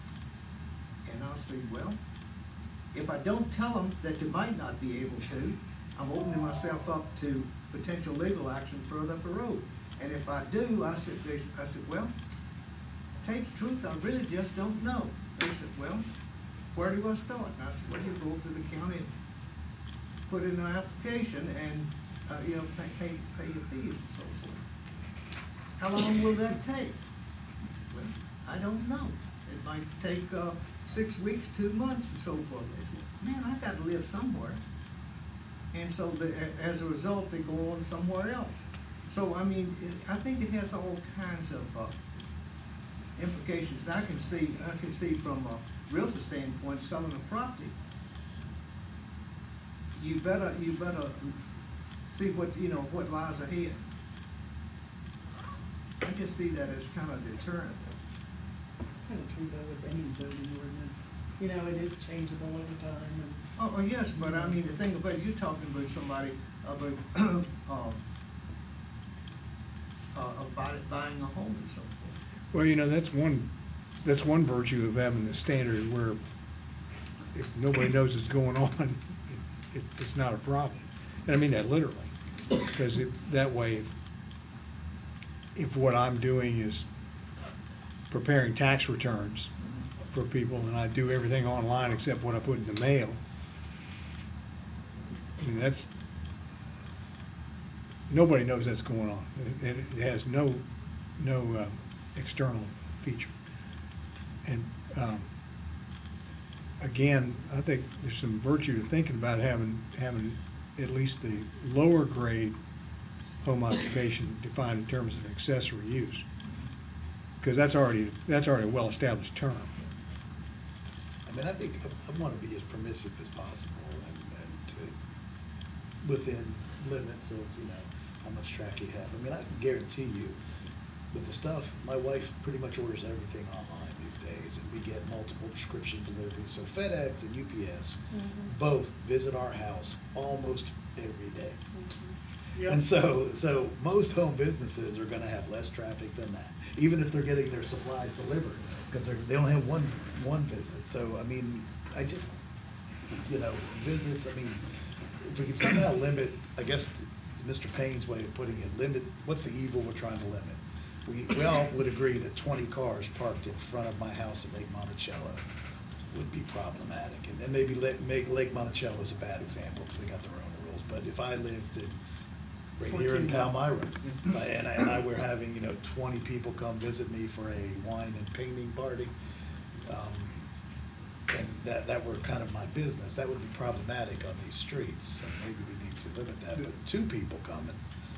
And I'll say, well, if I don't tell them that they might not be able to, I'm opening myself up to potential legal action further up the road. And if I do, I said, well, tell you the truth, I really just don't know. They said, well, where do I start? And I said, well, you go to the county and put in an application and, you know, pay your fees and so forth. How long will that take? I said, well, I don't know. It might take 6 weeks, 2 months and so forth. They said, man, I gotta live somewhere. And so as a result, they go on somewhere else. So, I mean, I think it has all kinds of implications. And I can see from a realtor standpoint, selling a property, you better see what lies ahead. I just see that as kind of deterrent. Kind of true though with any zoning ordinance, it is changeable over time and. Oh, yes, but I mean, the thing about, you're talking about somebody, about buying a home and so forth. Well, that's one virtue of having the standard where if nobody knows what's going on, it's not a problem. And I mean that literally, because that way, if what I'm doing is preparing tax returns for people and I do everything online except what I put in the mail, I mean, nobody knows that's going on. It has no external feature. And again, I think there's some virtue to thinking about having at least the lower grade home occupation defined in terms of accessory use, because that's already a well-established term. I mean, I think I want to be as permissive as possible and to, within limits of, how much track you have. I mean, I can guarantee you, with the stuff, my wife pretty much orders everything online these days, and we get multiple prescription deliveries. So FedEx and UPS both visit our house almost every day. Yep. And so most home businesses are gonna have less traffic than that, even if they're getting their supplies delivered, because they only have one visit. So, I mean, I just, visits, I mean, if we could somehow limit, I guess, Mr. Payne's way of putting it, what's the evil we're trying to limit? We all would agree that 20 cars parked in front of my house at Lake Monticello would be problematic. And then maybe make Lake Monticello as a bad example, because they got their own rules. But if I lived right here in Palmyra, and I were having, 20 people come visit me for a wine and painting party, and that were kind of my business, that would be problematic on these streets. So maybe we need to limit that, but 2 people coming.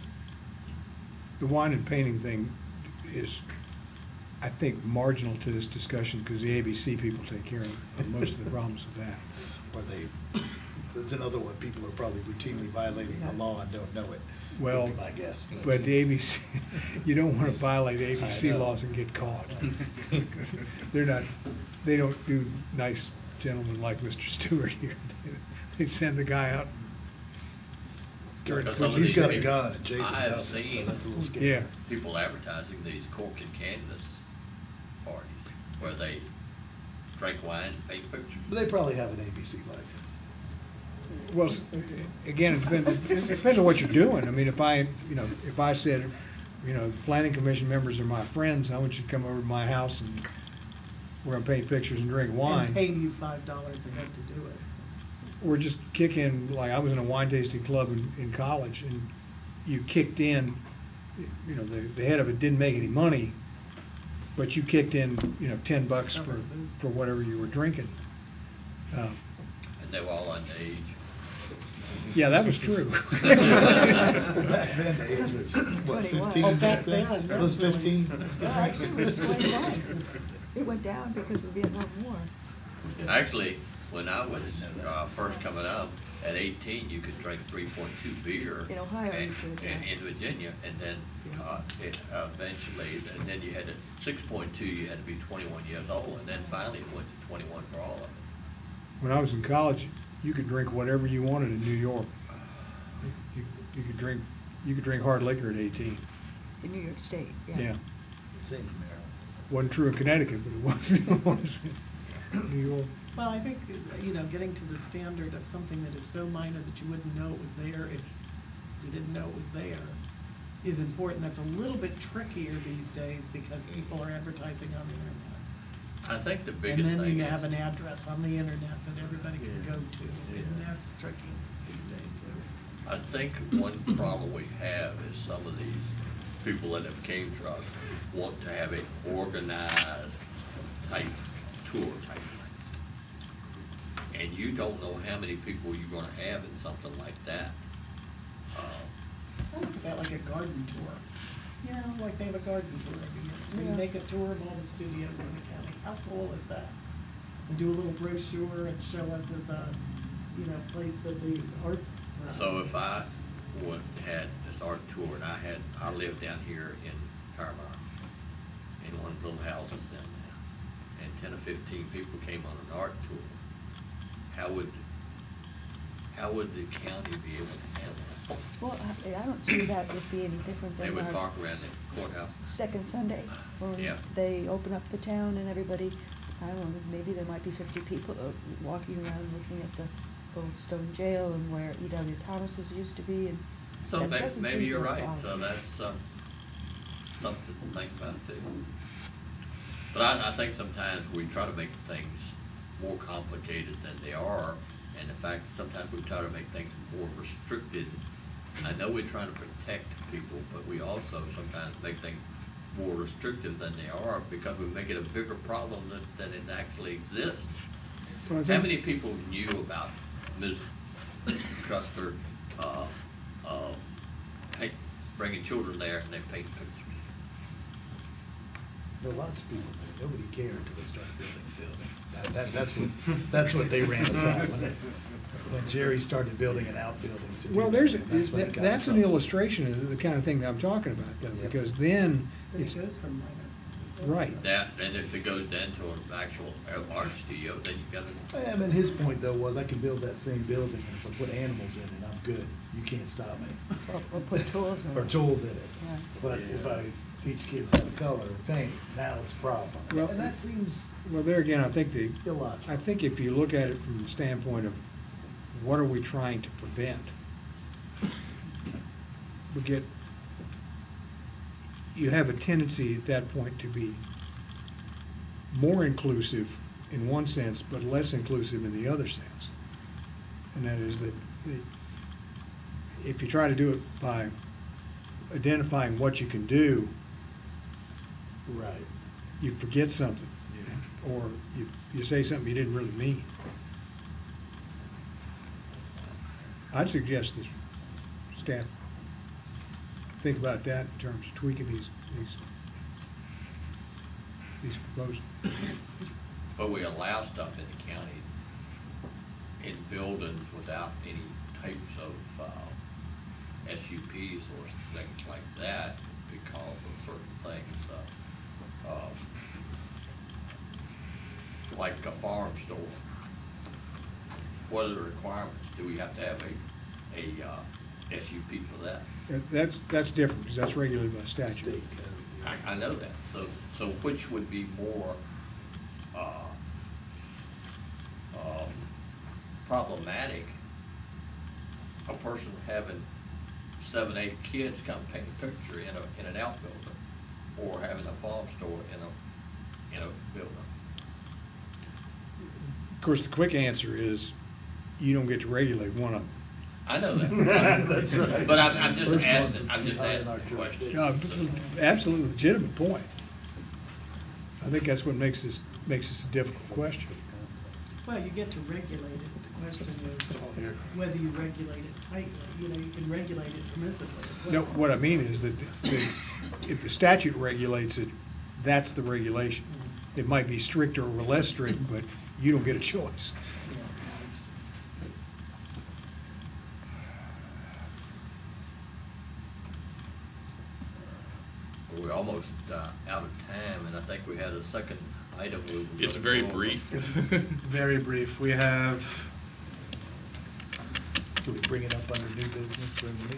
The wine and painting thing is, I think, marginal to this discussion because the ABC people take care of most of the problems with that. Or that's another one, people are probably routinely violating the law and don't know it. Well, would be my guess. but the ABC, you don't want to violate I ABC know. laws and get caught. Because they don't do nice gentlemen like Mr. Stewart here. They send the guy out. Because some of He's these got a people- gun and Jason I have doesn't, so seen that's a little scary. Yeah. people advertising these cork and canvas parties where they drink wine, paint pictures. But they probably have an ABC license. Well, again, it depends on what you're doing. I mean, if I said, the planning commission members are my friends, I want you to come over to my house and we're gonna paint pictures and drink wine. And pay you $5 a head to do it. Or just kick in, like I was in a wine tasting club in college, and you kicked in, the head of it didn't make any money, but you kicked in, $10 for whatever you were drinking. And they were all underage. Yeah, that was true. Back then, the age was, what, 21. 15? Oh, back then, It was that's 15? No, actually, it was 21. It went down because of the Vietnam War. Actually, when I was first coming up, at 18, you could drink 3.2 beer. In Ohio, you and- could, yeah. In Virginia, and then eventually, and then you had 6.2, you had to be 21 years old, and then finally it went to 21 for all of them. When I was in college, you could drink whatever you wanted in New York. You could drink hard liquor at 18. In New York State, yeah. Yeah. Same in Maryland. Wasn't true in Connecticut, but it was in New York. Well, I think, getting to the standard of something that is so minor that you wouldn't know it was there if you didn't know it was there is important. That's a little bit trickier these days because people are advertising on the internet. I think the And biggest then thing you is, have an address on the internet that everybody can go to, and that's tricky these days too. I think one problem we have is some of these people that have came to us want to have an organized type tour type thing. And and you don't know how many people you're gonna have in something like that. I look at that like a garden tour. You know, like they have a garden tour every year. So you Yeah. make a tour of all the studios in the county. How cool is that? And do a little brochure and show us as a, you know, place that the arts. So if I had this art tour and I lived down here in Paramount, in one of the little houses down there, and 10 or 15 people came on an art tour, how would the county be able to handle it? Well, I don't see that would be any different They than would our park around the courthouse. second Sunday, when Yeah. they open up the town and everybody, I don't know, maybe there might be 50 people walking around looking at the old stone jail and where E.W. Thomas's used to be, and So that doesn't maybe seem you're very right, odd. so that's, something to think about too. But I think sometimes we try to make things more complicated than they are, and in fact, sometimes we try to make things more restricted. I know we're trying to protect people, but we also sometimes make things more restrictive than they are because we make it a bigger problem than it actually exists. Well, I How think- many people knew about Ms. Custer, bringing children there and they paint pictures? There were lots of people there, nobody cared until they started building the building. That's what they ran about, when Jerry started building an outbuilding to do Well, that, there's, that's when it got in that's an trouble. illustration of the kind of thing that I'm talking about, though, Yeah. because then But it it's, goes from minor. right. That, and if it goes down to an actual art studio, then you've got to. I mean, his point though was I can build that same building, and if I put animals in it, I'm good. You can't stop me. Or put tools in it. Or tools in it. Yeah. But if I teach kids how to color or paint, now it's a problem. Well- And that seems Well, there again, I think illogical. I think if you look at it from the standpoint of what are we trying to prevent, you have a tendency at that point to be more inclusive in one sense, but less inclusive in the other sense. And that is that if you try to do it by identifying what you can do, Right. you forget something, or you say something you didn't really mean. I'd suggest that staff think about that in terms of tweaking these proposals. But we allow stuff in the county in buildings without any types of, SUPs or things like that because of certain things, like a farm store. What are the requirements? Do we have to have a SUP for that? That's different, because that's regulated by statute. State code, yeah. I know that, so which would be more, problematic? A person having 7, 8 kids come paint a picture in an outbuilding, or having a farm store in a building? Of course, the quick answer is, you don't get to regulate one of them. I know that. That's right. But I'm just First asking, one's I'm just not in asking our the question. No, it's an absolutely legitimate point. I think that's what makes this a difficult question. Well, you get to regulate it. The question is whether you regulate it tightly. You know, you can regulate it permissively as No, well. what I mean is that if the statute regulates it, that's the regulation. It might be stricter or less strict, but you don't get a choice. We're almost out of time, and I think we had a second item. we were It's gonna very go over. brief. Very brief. We have, Do we bring it up under new business for the meeting?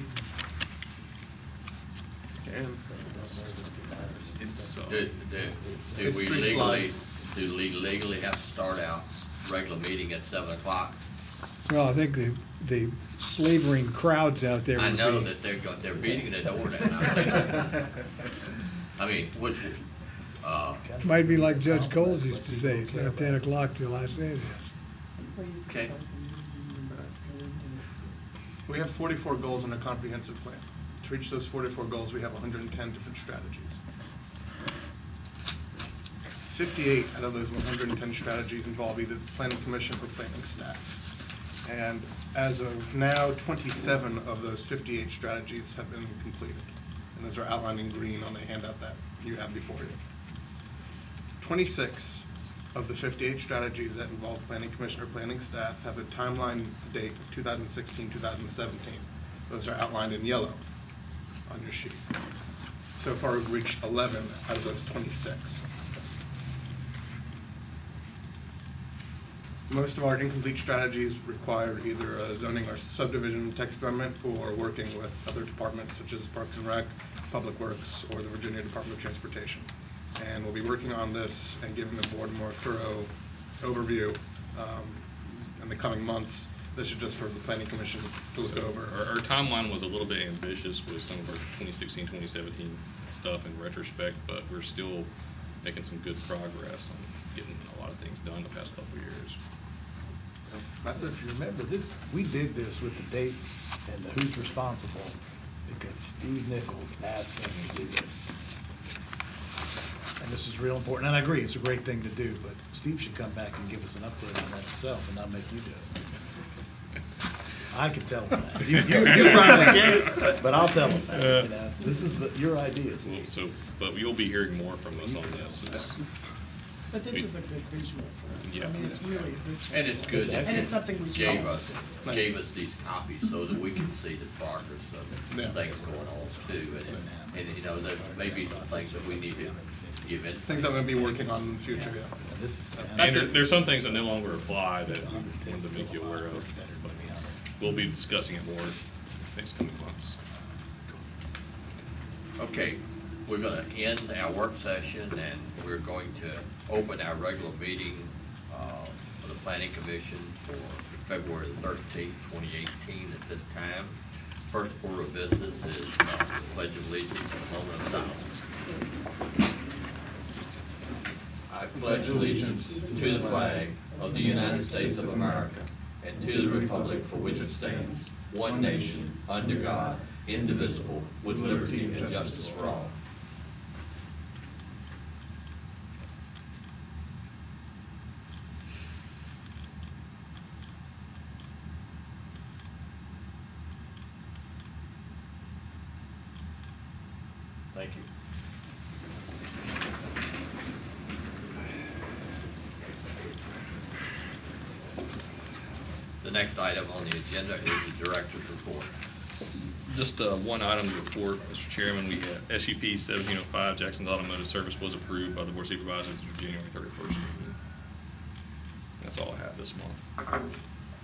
It's, Do we three legally, slides. do we legally have to start our regular meeting at 7 o'clock? Well, I think the slavering crowds out there I would know be, that they're beating the door down. I mean, which, might be like Judge Coles used to say, it's not 10 o'clock till I say this. Well, you can Okay. start the meeting and go into we have 44 goals in a comprehensive plan. To reach those 44 goals, we have 110 different strategies. 58 out of those 110 strategies involve either the planning commission or planning staff. And as of now, 27 of those 58 strategies have been completed. And those are outlined in green on the handout that you have before you. 26 of the 58 strategies that involve planning commission or planning staff have a timeline date of 2016, 2017. Those are outlined in yellow on your sheet. So far, we've reached 11 out of those 26. Most of our incomplete strategies require either a zoning or subdivision text amendment or working with other departments such as Parks and Rec, Public Works, or the Virginia Department of Transportation. And we'll be working on this and giving the board a more thorough overview in the coming months. This is just for the Planning Commission to look over. Our timeline was a little bit ambitious with some of our 2016, 2017 stuff in retrospect, but we're still making some good progress on getting a lot of things done the past couple of years. So if you remember this, we did this with the dates and the who's responsible because Steve Nichols asked us to do this. And this is real important, and I agree, it's a great thing to do, but Steve should come back and give us an update on that himself and not make you do it. I can tell him that. You probably can't, but I'll tell him that, you know. This is your idea, Steve. So, but you'll be hearing more from us on this. But this is a good visual for us. Yeah. I mean, it's really a good. And it's good that And it's something we should gave all us, gave us these copies so that we can see the progress of Yeah. things going on too. And, you know, there may be some things that we need to give in. Things I'm going to be working on in the future, yeah. This is. And there's some things that no longer apply that we wanted to make you aware of. But we'll be discussing it more next coming months. Okay, we're gonna end our work session and we're going to open our regular meeting for the Planning Commission for February 13th, 2018 at this time. First order of business is Pledge of Allegiance and moment of silence. I pledge allegiance to the flag of the United States of America and to the republic for which it stands, one nation, under God, indivisible, with liberty and justice for all. Thank you. The next item on the agenda is the director's report. Just one item to report, Mr. Chairman. We had SUP 1705 Jackson's Automotive Service was approved by the Board of Supervisors on January 31st meeting. That's all I have this month.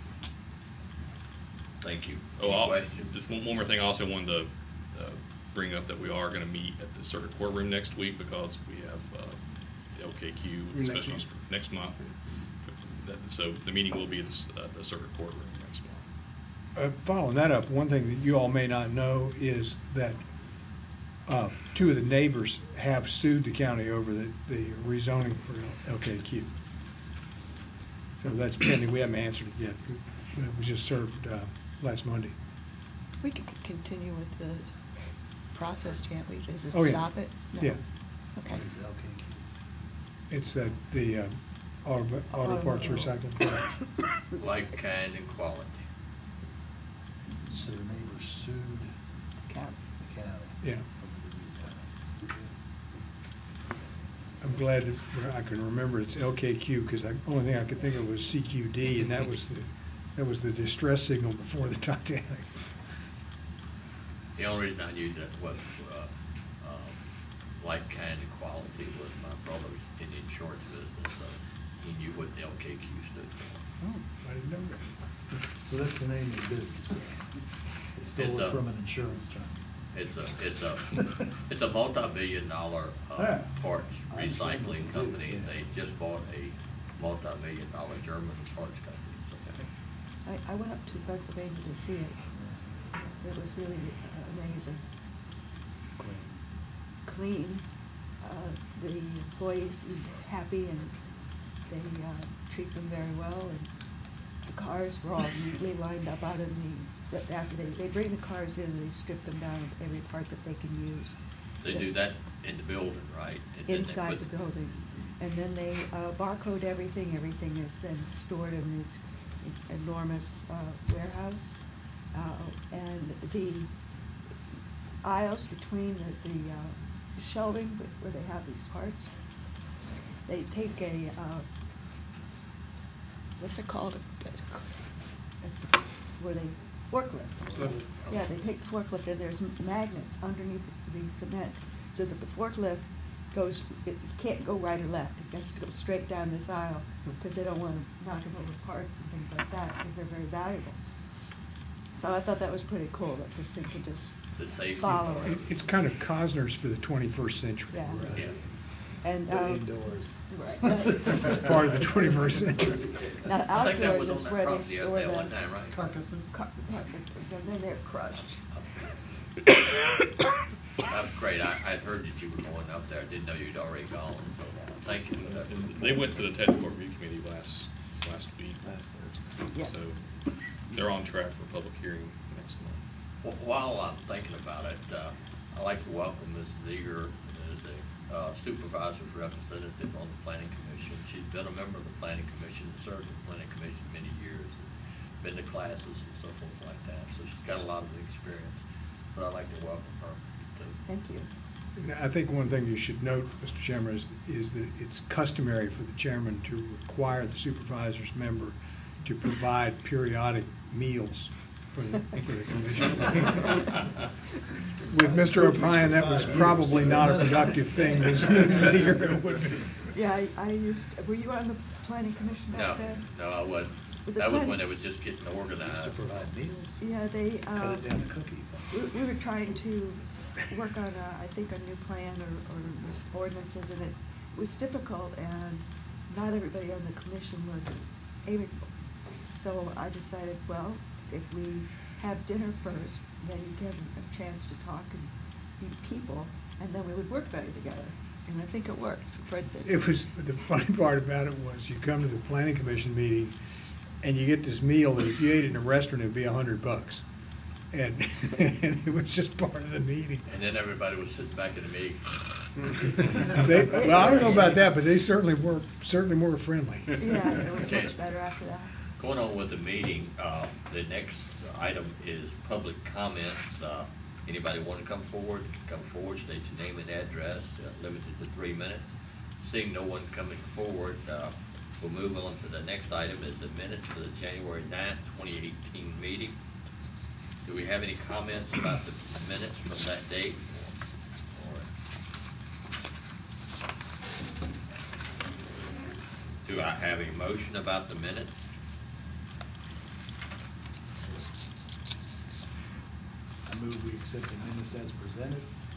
Thank you. Oh, Any questions? just one more thing. I also wanted to bring up that we are going to meet at the circuit courtroom next week because we have the LKQ Next special month. next month. So the meeting will be at the circuit courtroom next month. Following that up, one thing that you all may not know is that two of the neighbors have sued the county over the rezoning for LKQ. So that's pending. We haven't answered it yet. It was just served last Monday. We could continue with the process, can't we? Does it Oh, yeah. stop it? No. Yeah. Okay. What is LKQ? It's the auto parts recycling. Like, kind, and quality. So the neighbor sued Count. the county. Yeah. I'm glad that I can remember it's LKQ because the only thing I could think of was CQD, and that was the distress signal before the Titanic. The only reason I knew that was like, kind, and quality was my brother's in the insurance business, so he knew what the LKQ stood for. Oh, I didn't know that. So that's the name of the business then? They stole It's it a- from an insurance term. It's a multi-billion-dollar Yeah. parts recycling company, and they just bought a multi-million-dollar German parts company. So I went up to Pennsylvania to see it. It was really amazing. Clean, the employees happy, and they treat them very well, and the cars were all neatly lined up out in after they bring the cars in, they strip them down of every part that they can use. They do that in the building, right? And then they Inside put- the building. and then they barcode everything. Everything is then stored in this enormous warehouse. And the aisles between the shelving where they have these parts, they take a, what's it called? It's where they, forklift. Yeah, they take the forklift and there's magnets underneath the cement so that the forklift goes, it can't go right or left. It has to go straight down this aisle because they don't want to knock them over parts and things like that because they're very valuable. So I thought that was pretty cool that this thing could just The safety follow part. it. It's kind of Cosner's for the 21st century. Yeah. Yeah. And, But indoors. right. Part of the 21st century. Now I think that outdoors was on is that where they property store at the one time, right? Carcasses. carcasses, and then they're crushed. That was great. I'd heard that you were going up there. I didn't know you'd already gone, so thank you for that. And they went to the technical review committee last week. Last Thursday. Yeah. So they're on track for public hearing next month. While I'm thinking about it, I'd like to welcome Mrs. Eager as a supervisor's representative on the planning commission. She's been a member of the planning commission, served the planning commission many years, been to classes and so forth like that. So she's got a lot of experience, but I'd like to welcome her too. Thank you. And I think one thing you should note, Mr. Chairman, is that it's customary for the chairman to require the supervisor's member to provide periodic meals for the commission. With Mr. O'Brien, that was probably not a productive thing, Ms. Seeger would be. Yeah, I used, were you on the planning commission No, back then? no, I wasn't. Was it That was planning- when it was just getting Used organized. to provide meals. Yeah, they, Cut it down to cookies. we were trying to work on, I think, a new plan or ordinances, and it was difficult, and not everybody on the commission was amiable. So I decided, well, if we have dinner first, then you get a chance to talk and meet people, and then we would work better together. And I think it worked. It was, the funny part about it was you come to the planning commission meeting and you get this meal that if you ate it in a restaurant, it'd be $100. And, and it was just part of the meeting. And then everybody was sitting back in the meeting. Well, I don't know about that, but they certainly were more friendly. Yeah, it was Okay. much better after that. Going on with the meeting, the next item is public comments. Anybody want to come forward, state your name and address, limited to 3 minutes. Seeing no one coming forward, we'll move on to the next item, is the minutes for the January 9th, 2018 meeting. Do we have any comments about the minutes from that date? Do I have a motion about the minutes? I move we accept the minutes as presented.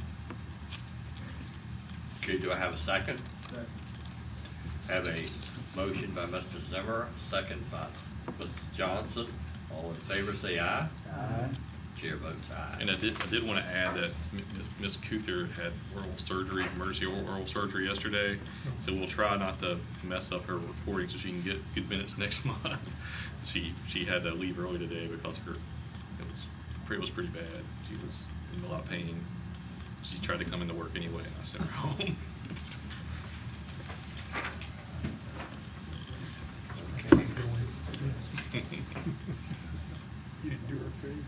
Okay, do I have a second? Have a motion by Mr. Zimmer, second by Mr. Johnson. All in favor, say aye. Aye. Chair votes aye. And I did want to add that Ms. Kuther had oral surgery, emergency oral surgery yesterday, so we'll try not to mess up her reporting so she can get good minutes next month. She had to leave early today because it was pretty bad. She was in a lot of pain. She tried to come into work anyway, and I sent her home. You didn't do her thing.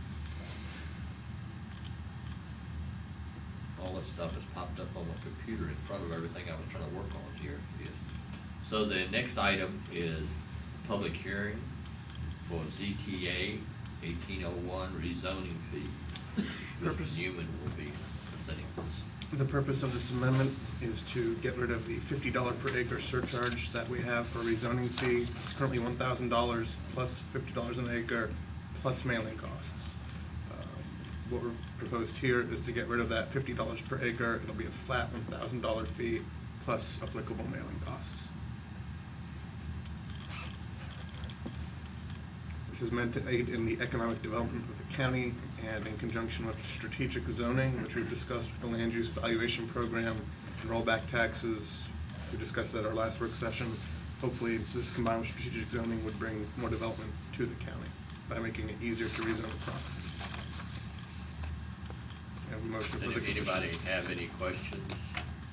All this stuff has popped up on my computer in front of everything I was trying to work on here. Yes. So the next item is public hearing for ZTA 1801 rezoning fee. Mr. Newman will be presenting this. The purpose of this amendment is to get rid of the $50 per acre surcharge that we have for rezoning fee. It's currently $1,000 plus $50 an acre plus mailing costs. What we're proposed here is to get rid of that $50 per acre. It'll be a flat $1,000 fee plus applicable mailing costs. This is meant to aid in the economic development of the county and in conjunction with strategic zoning, which we've discussed with the land use valuation program and rollback taxes. We discussed that at our last work session. Hopefully, this combined with strategic zoning would bring more development to the county by making it easier to rezone the property. Have a motion for And the if commission. anybody have any questions?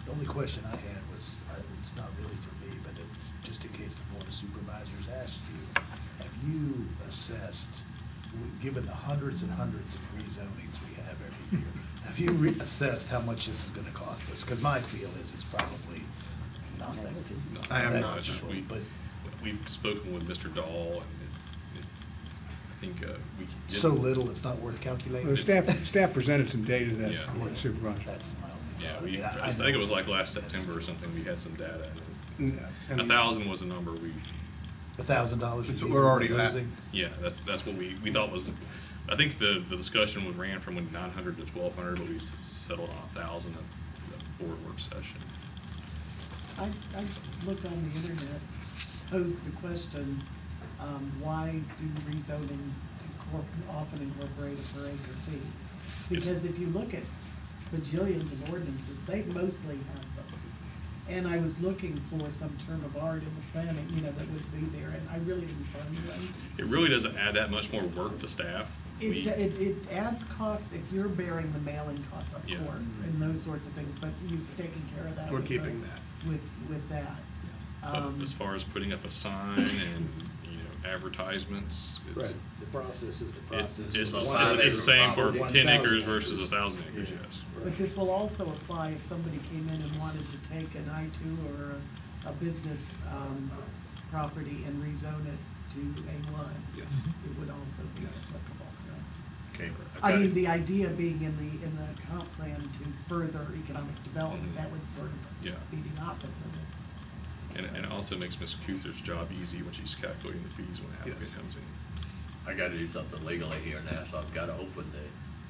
The only question I had was, it's not really for me, but just in case the Board of Supervisors asked you, have you assessed, given the hundreds and hundreds of rezonings we have every year, have you assessed how much this is gonna cost us? Because my feel is it's probably nothing. I have That not. much, But We've spoken with Mr. Dahl, and I think we. did- so little, it's not worth calculating? Well, staff presented some data to that Yeah. Board of Supervisors. That's my only. Yeah, thought. I think it was like last September or something, we had some data. Yeah, and- 1,000 was the number $1,000 That's a what year we're already at. losing? yeah, that's what we thought was, I think the discussion ran from 900 to 1,200, but we settled on 1,000 at the board work session. I looked on the internet, posed the question, why do rezonings often incorporate a per acre fee? Because if you look at bajillions of ordinances, they mostly have them. And I was looking for some term of art in the planning, that would be there, and I really didn't find one. It really doesn't add that much more work to staff. It adds costs if you're bearing the mailing costs, of Yeah. course, and those sorts of things, but you've taken care of that. We're with keeping the- that. With that. But as far as putting up a sign and, advertisements, it's, The process is the it's, process. it's the It's a it's the same for 5 10 acre acres property. versus 1,000 acres, Yeah. yes. But this will also apply if somebody came in and wanted to take an I-2 or a business, property and rezone it to A1. Yes. It would also be applicable, correct? Okay. I mean, the idea being in the comp plan to further economic development, that would sort of Yeah. be the opposite. And it also makes Ms. Cuther's job easy when she's calculating the fees when the applicant Yes. comes in. I gotta do something legally here now, so I've gotta open the,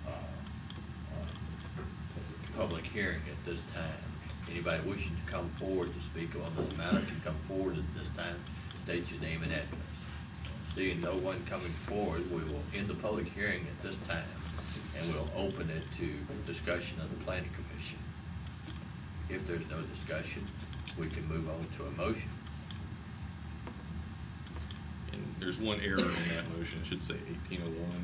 public hearing at this time. Anybody wishing to come forward to speak on this matter can come forward at this time, state your name and address. Seeing no one coming forward, we will end the public hearing at this time, and we'll open it to discussion of the planning commission. If there's no discussion, we can move on to a motion. And there's one error in that motion, it should say 1801.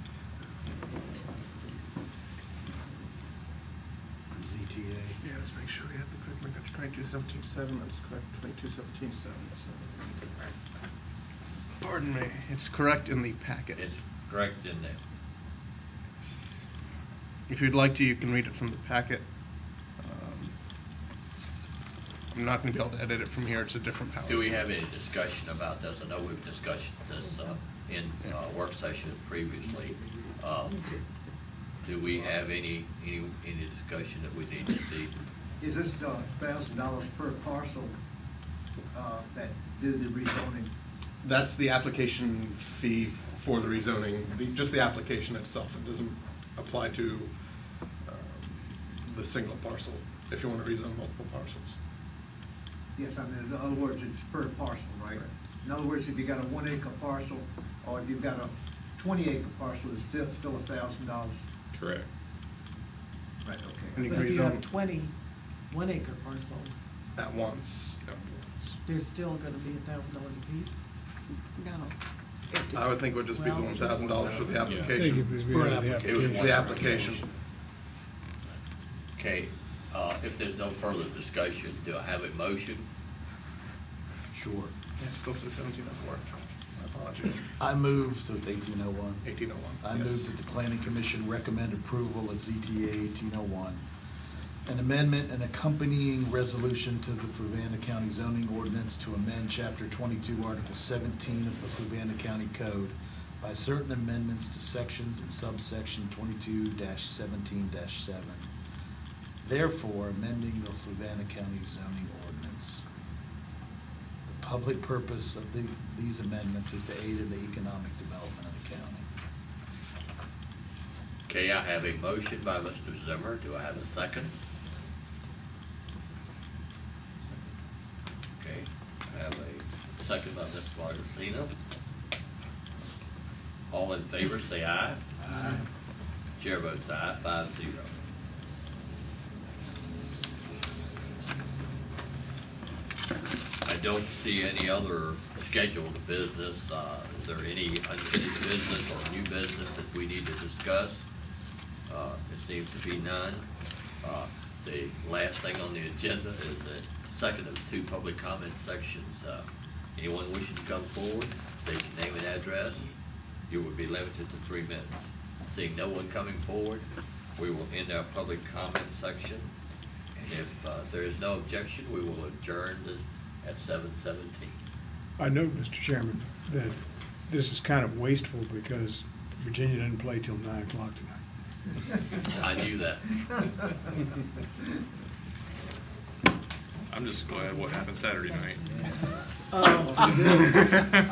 ZTA. Yeah, let's make sure we have the correct one. That's 2217.7, that's correct, 2217.7, so. Pardon me, it's correct in the packet. It's correct in there. If you'd like to, you can read it from the packet. I'm not gonna be able to edit it from here, it's a different PowerPoint. Do we have any discussion about this? I know we've discussed this in work sessions previously. Do we have any discussion that we need to be? Is this $1,000 per parcel, that do the rezoning? That's the application fee for the rezoning, just the application itself. It doesn't apply to the single parcel, if you want to rezone multiple parcels. Yes, I mean, in other words, it's per parcel, right? Right. In other words, if you got a 1 acre parcel, or if you've got a 20 acre parcel, it's still $1,000. Correct. Right, And okay. you But can if you have rezone 20 1-acre parcels, at once. there's still gonna be $1,000 apiece? No. I would think it would just be the Well, $1,000 for the Yeah. I think application. it was Per really the application. It was application. The application. Okay, if there's no further discussion, do I have a motion? Sure. Yeah, it still says 1704. My apologies. I move, so it's 1801. 1801. I yes. move that the planning commission recommend approval of ZTA 1801. An amendment and accompanying resolution to the Fluvanna County zoning ordinance to amend chapter 22, article 17 of the Fluvanna County Code by certain amendments to sections and subsection 22-17-7. Therefore, amending the Fluvanna County zoning ordinance. The public purpose of these amendments is to aid in the economic development of the county. Okay, I have a motion by Mr. Zimmer. Do I have a second? Okay, I have a second by Ms. Martesino. All in favor, say aye. Aye. Chair votes aye, 5-0. I don't see any other scheduled business. Is there any unfinished business or new business that we need to discuss? It seems to be none. The last thing on the agenda is the second of two public comment sections. Anyone wishing to come forward, state your name and address. You will be limited to 3 minutes. Seeing no one coming forward, we will end our public comment section. And if there is no objection, we will adjourn this at 7:17. I note, Mr. Chairman, that this is kind of wasteful because Virginia didn't play till 9 o'clock tonight. I knew that. I'm just glad what happened Saturday night.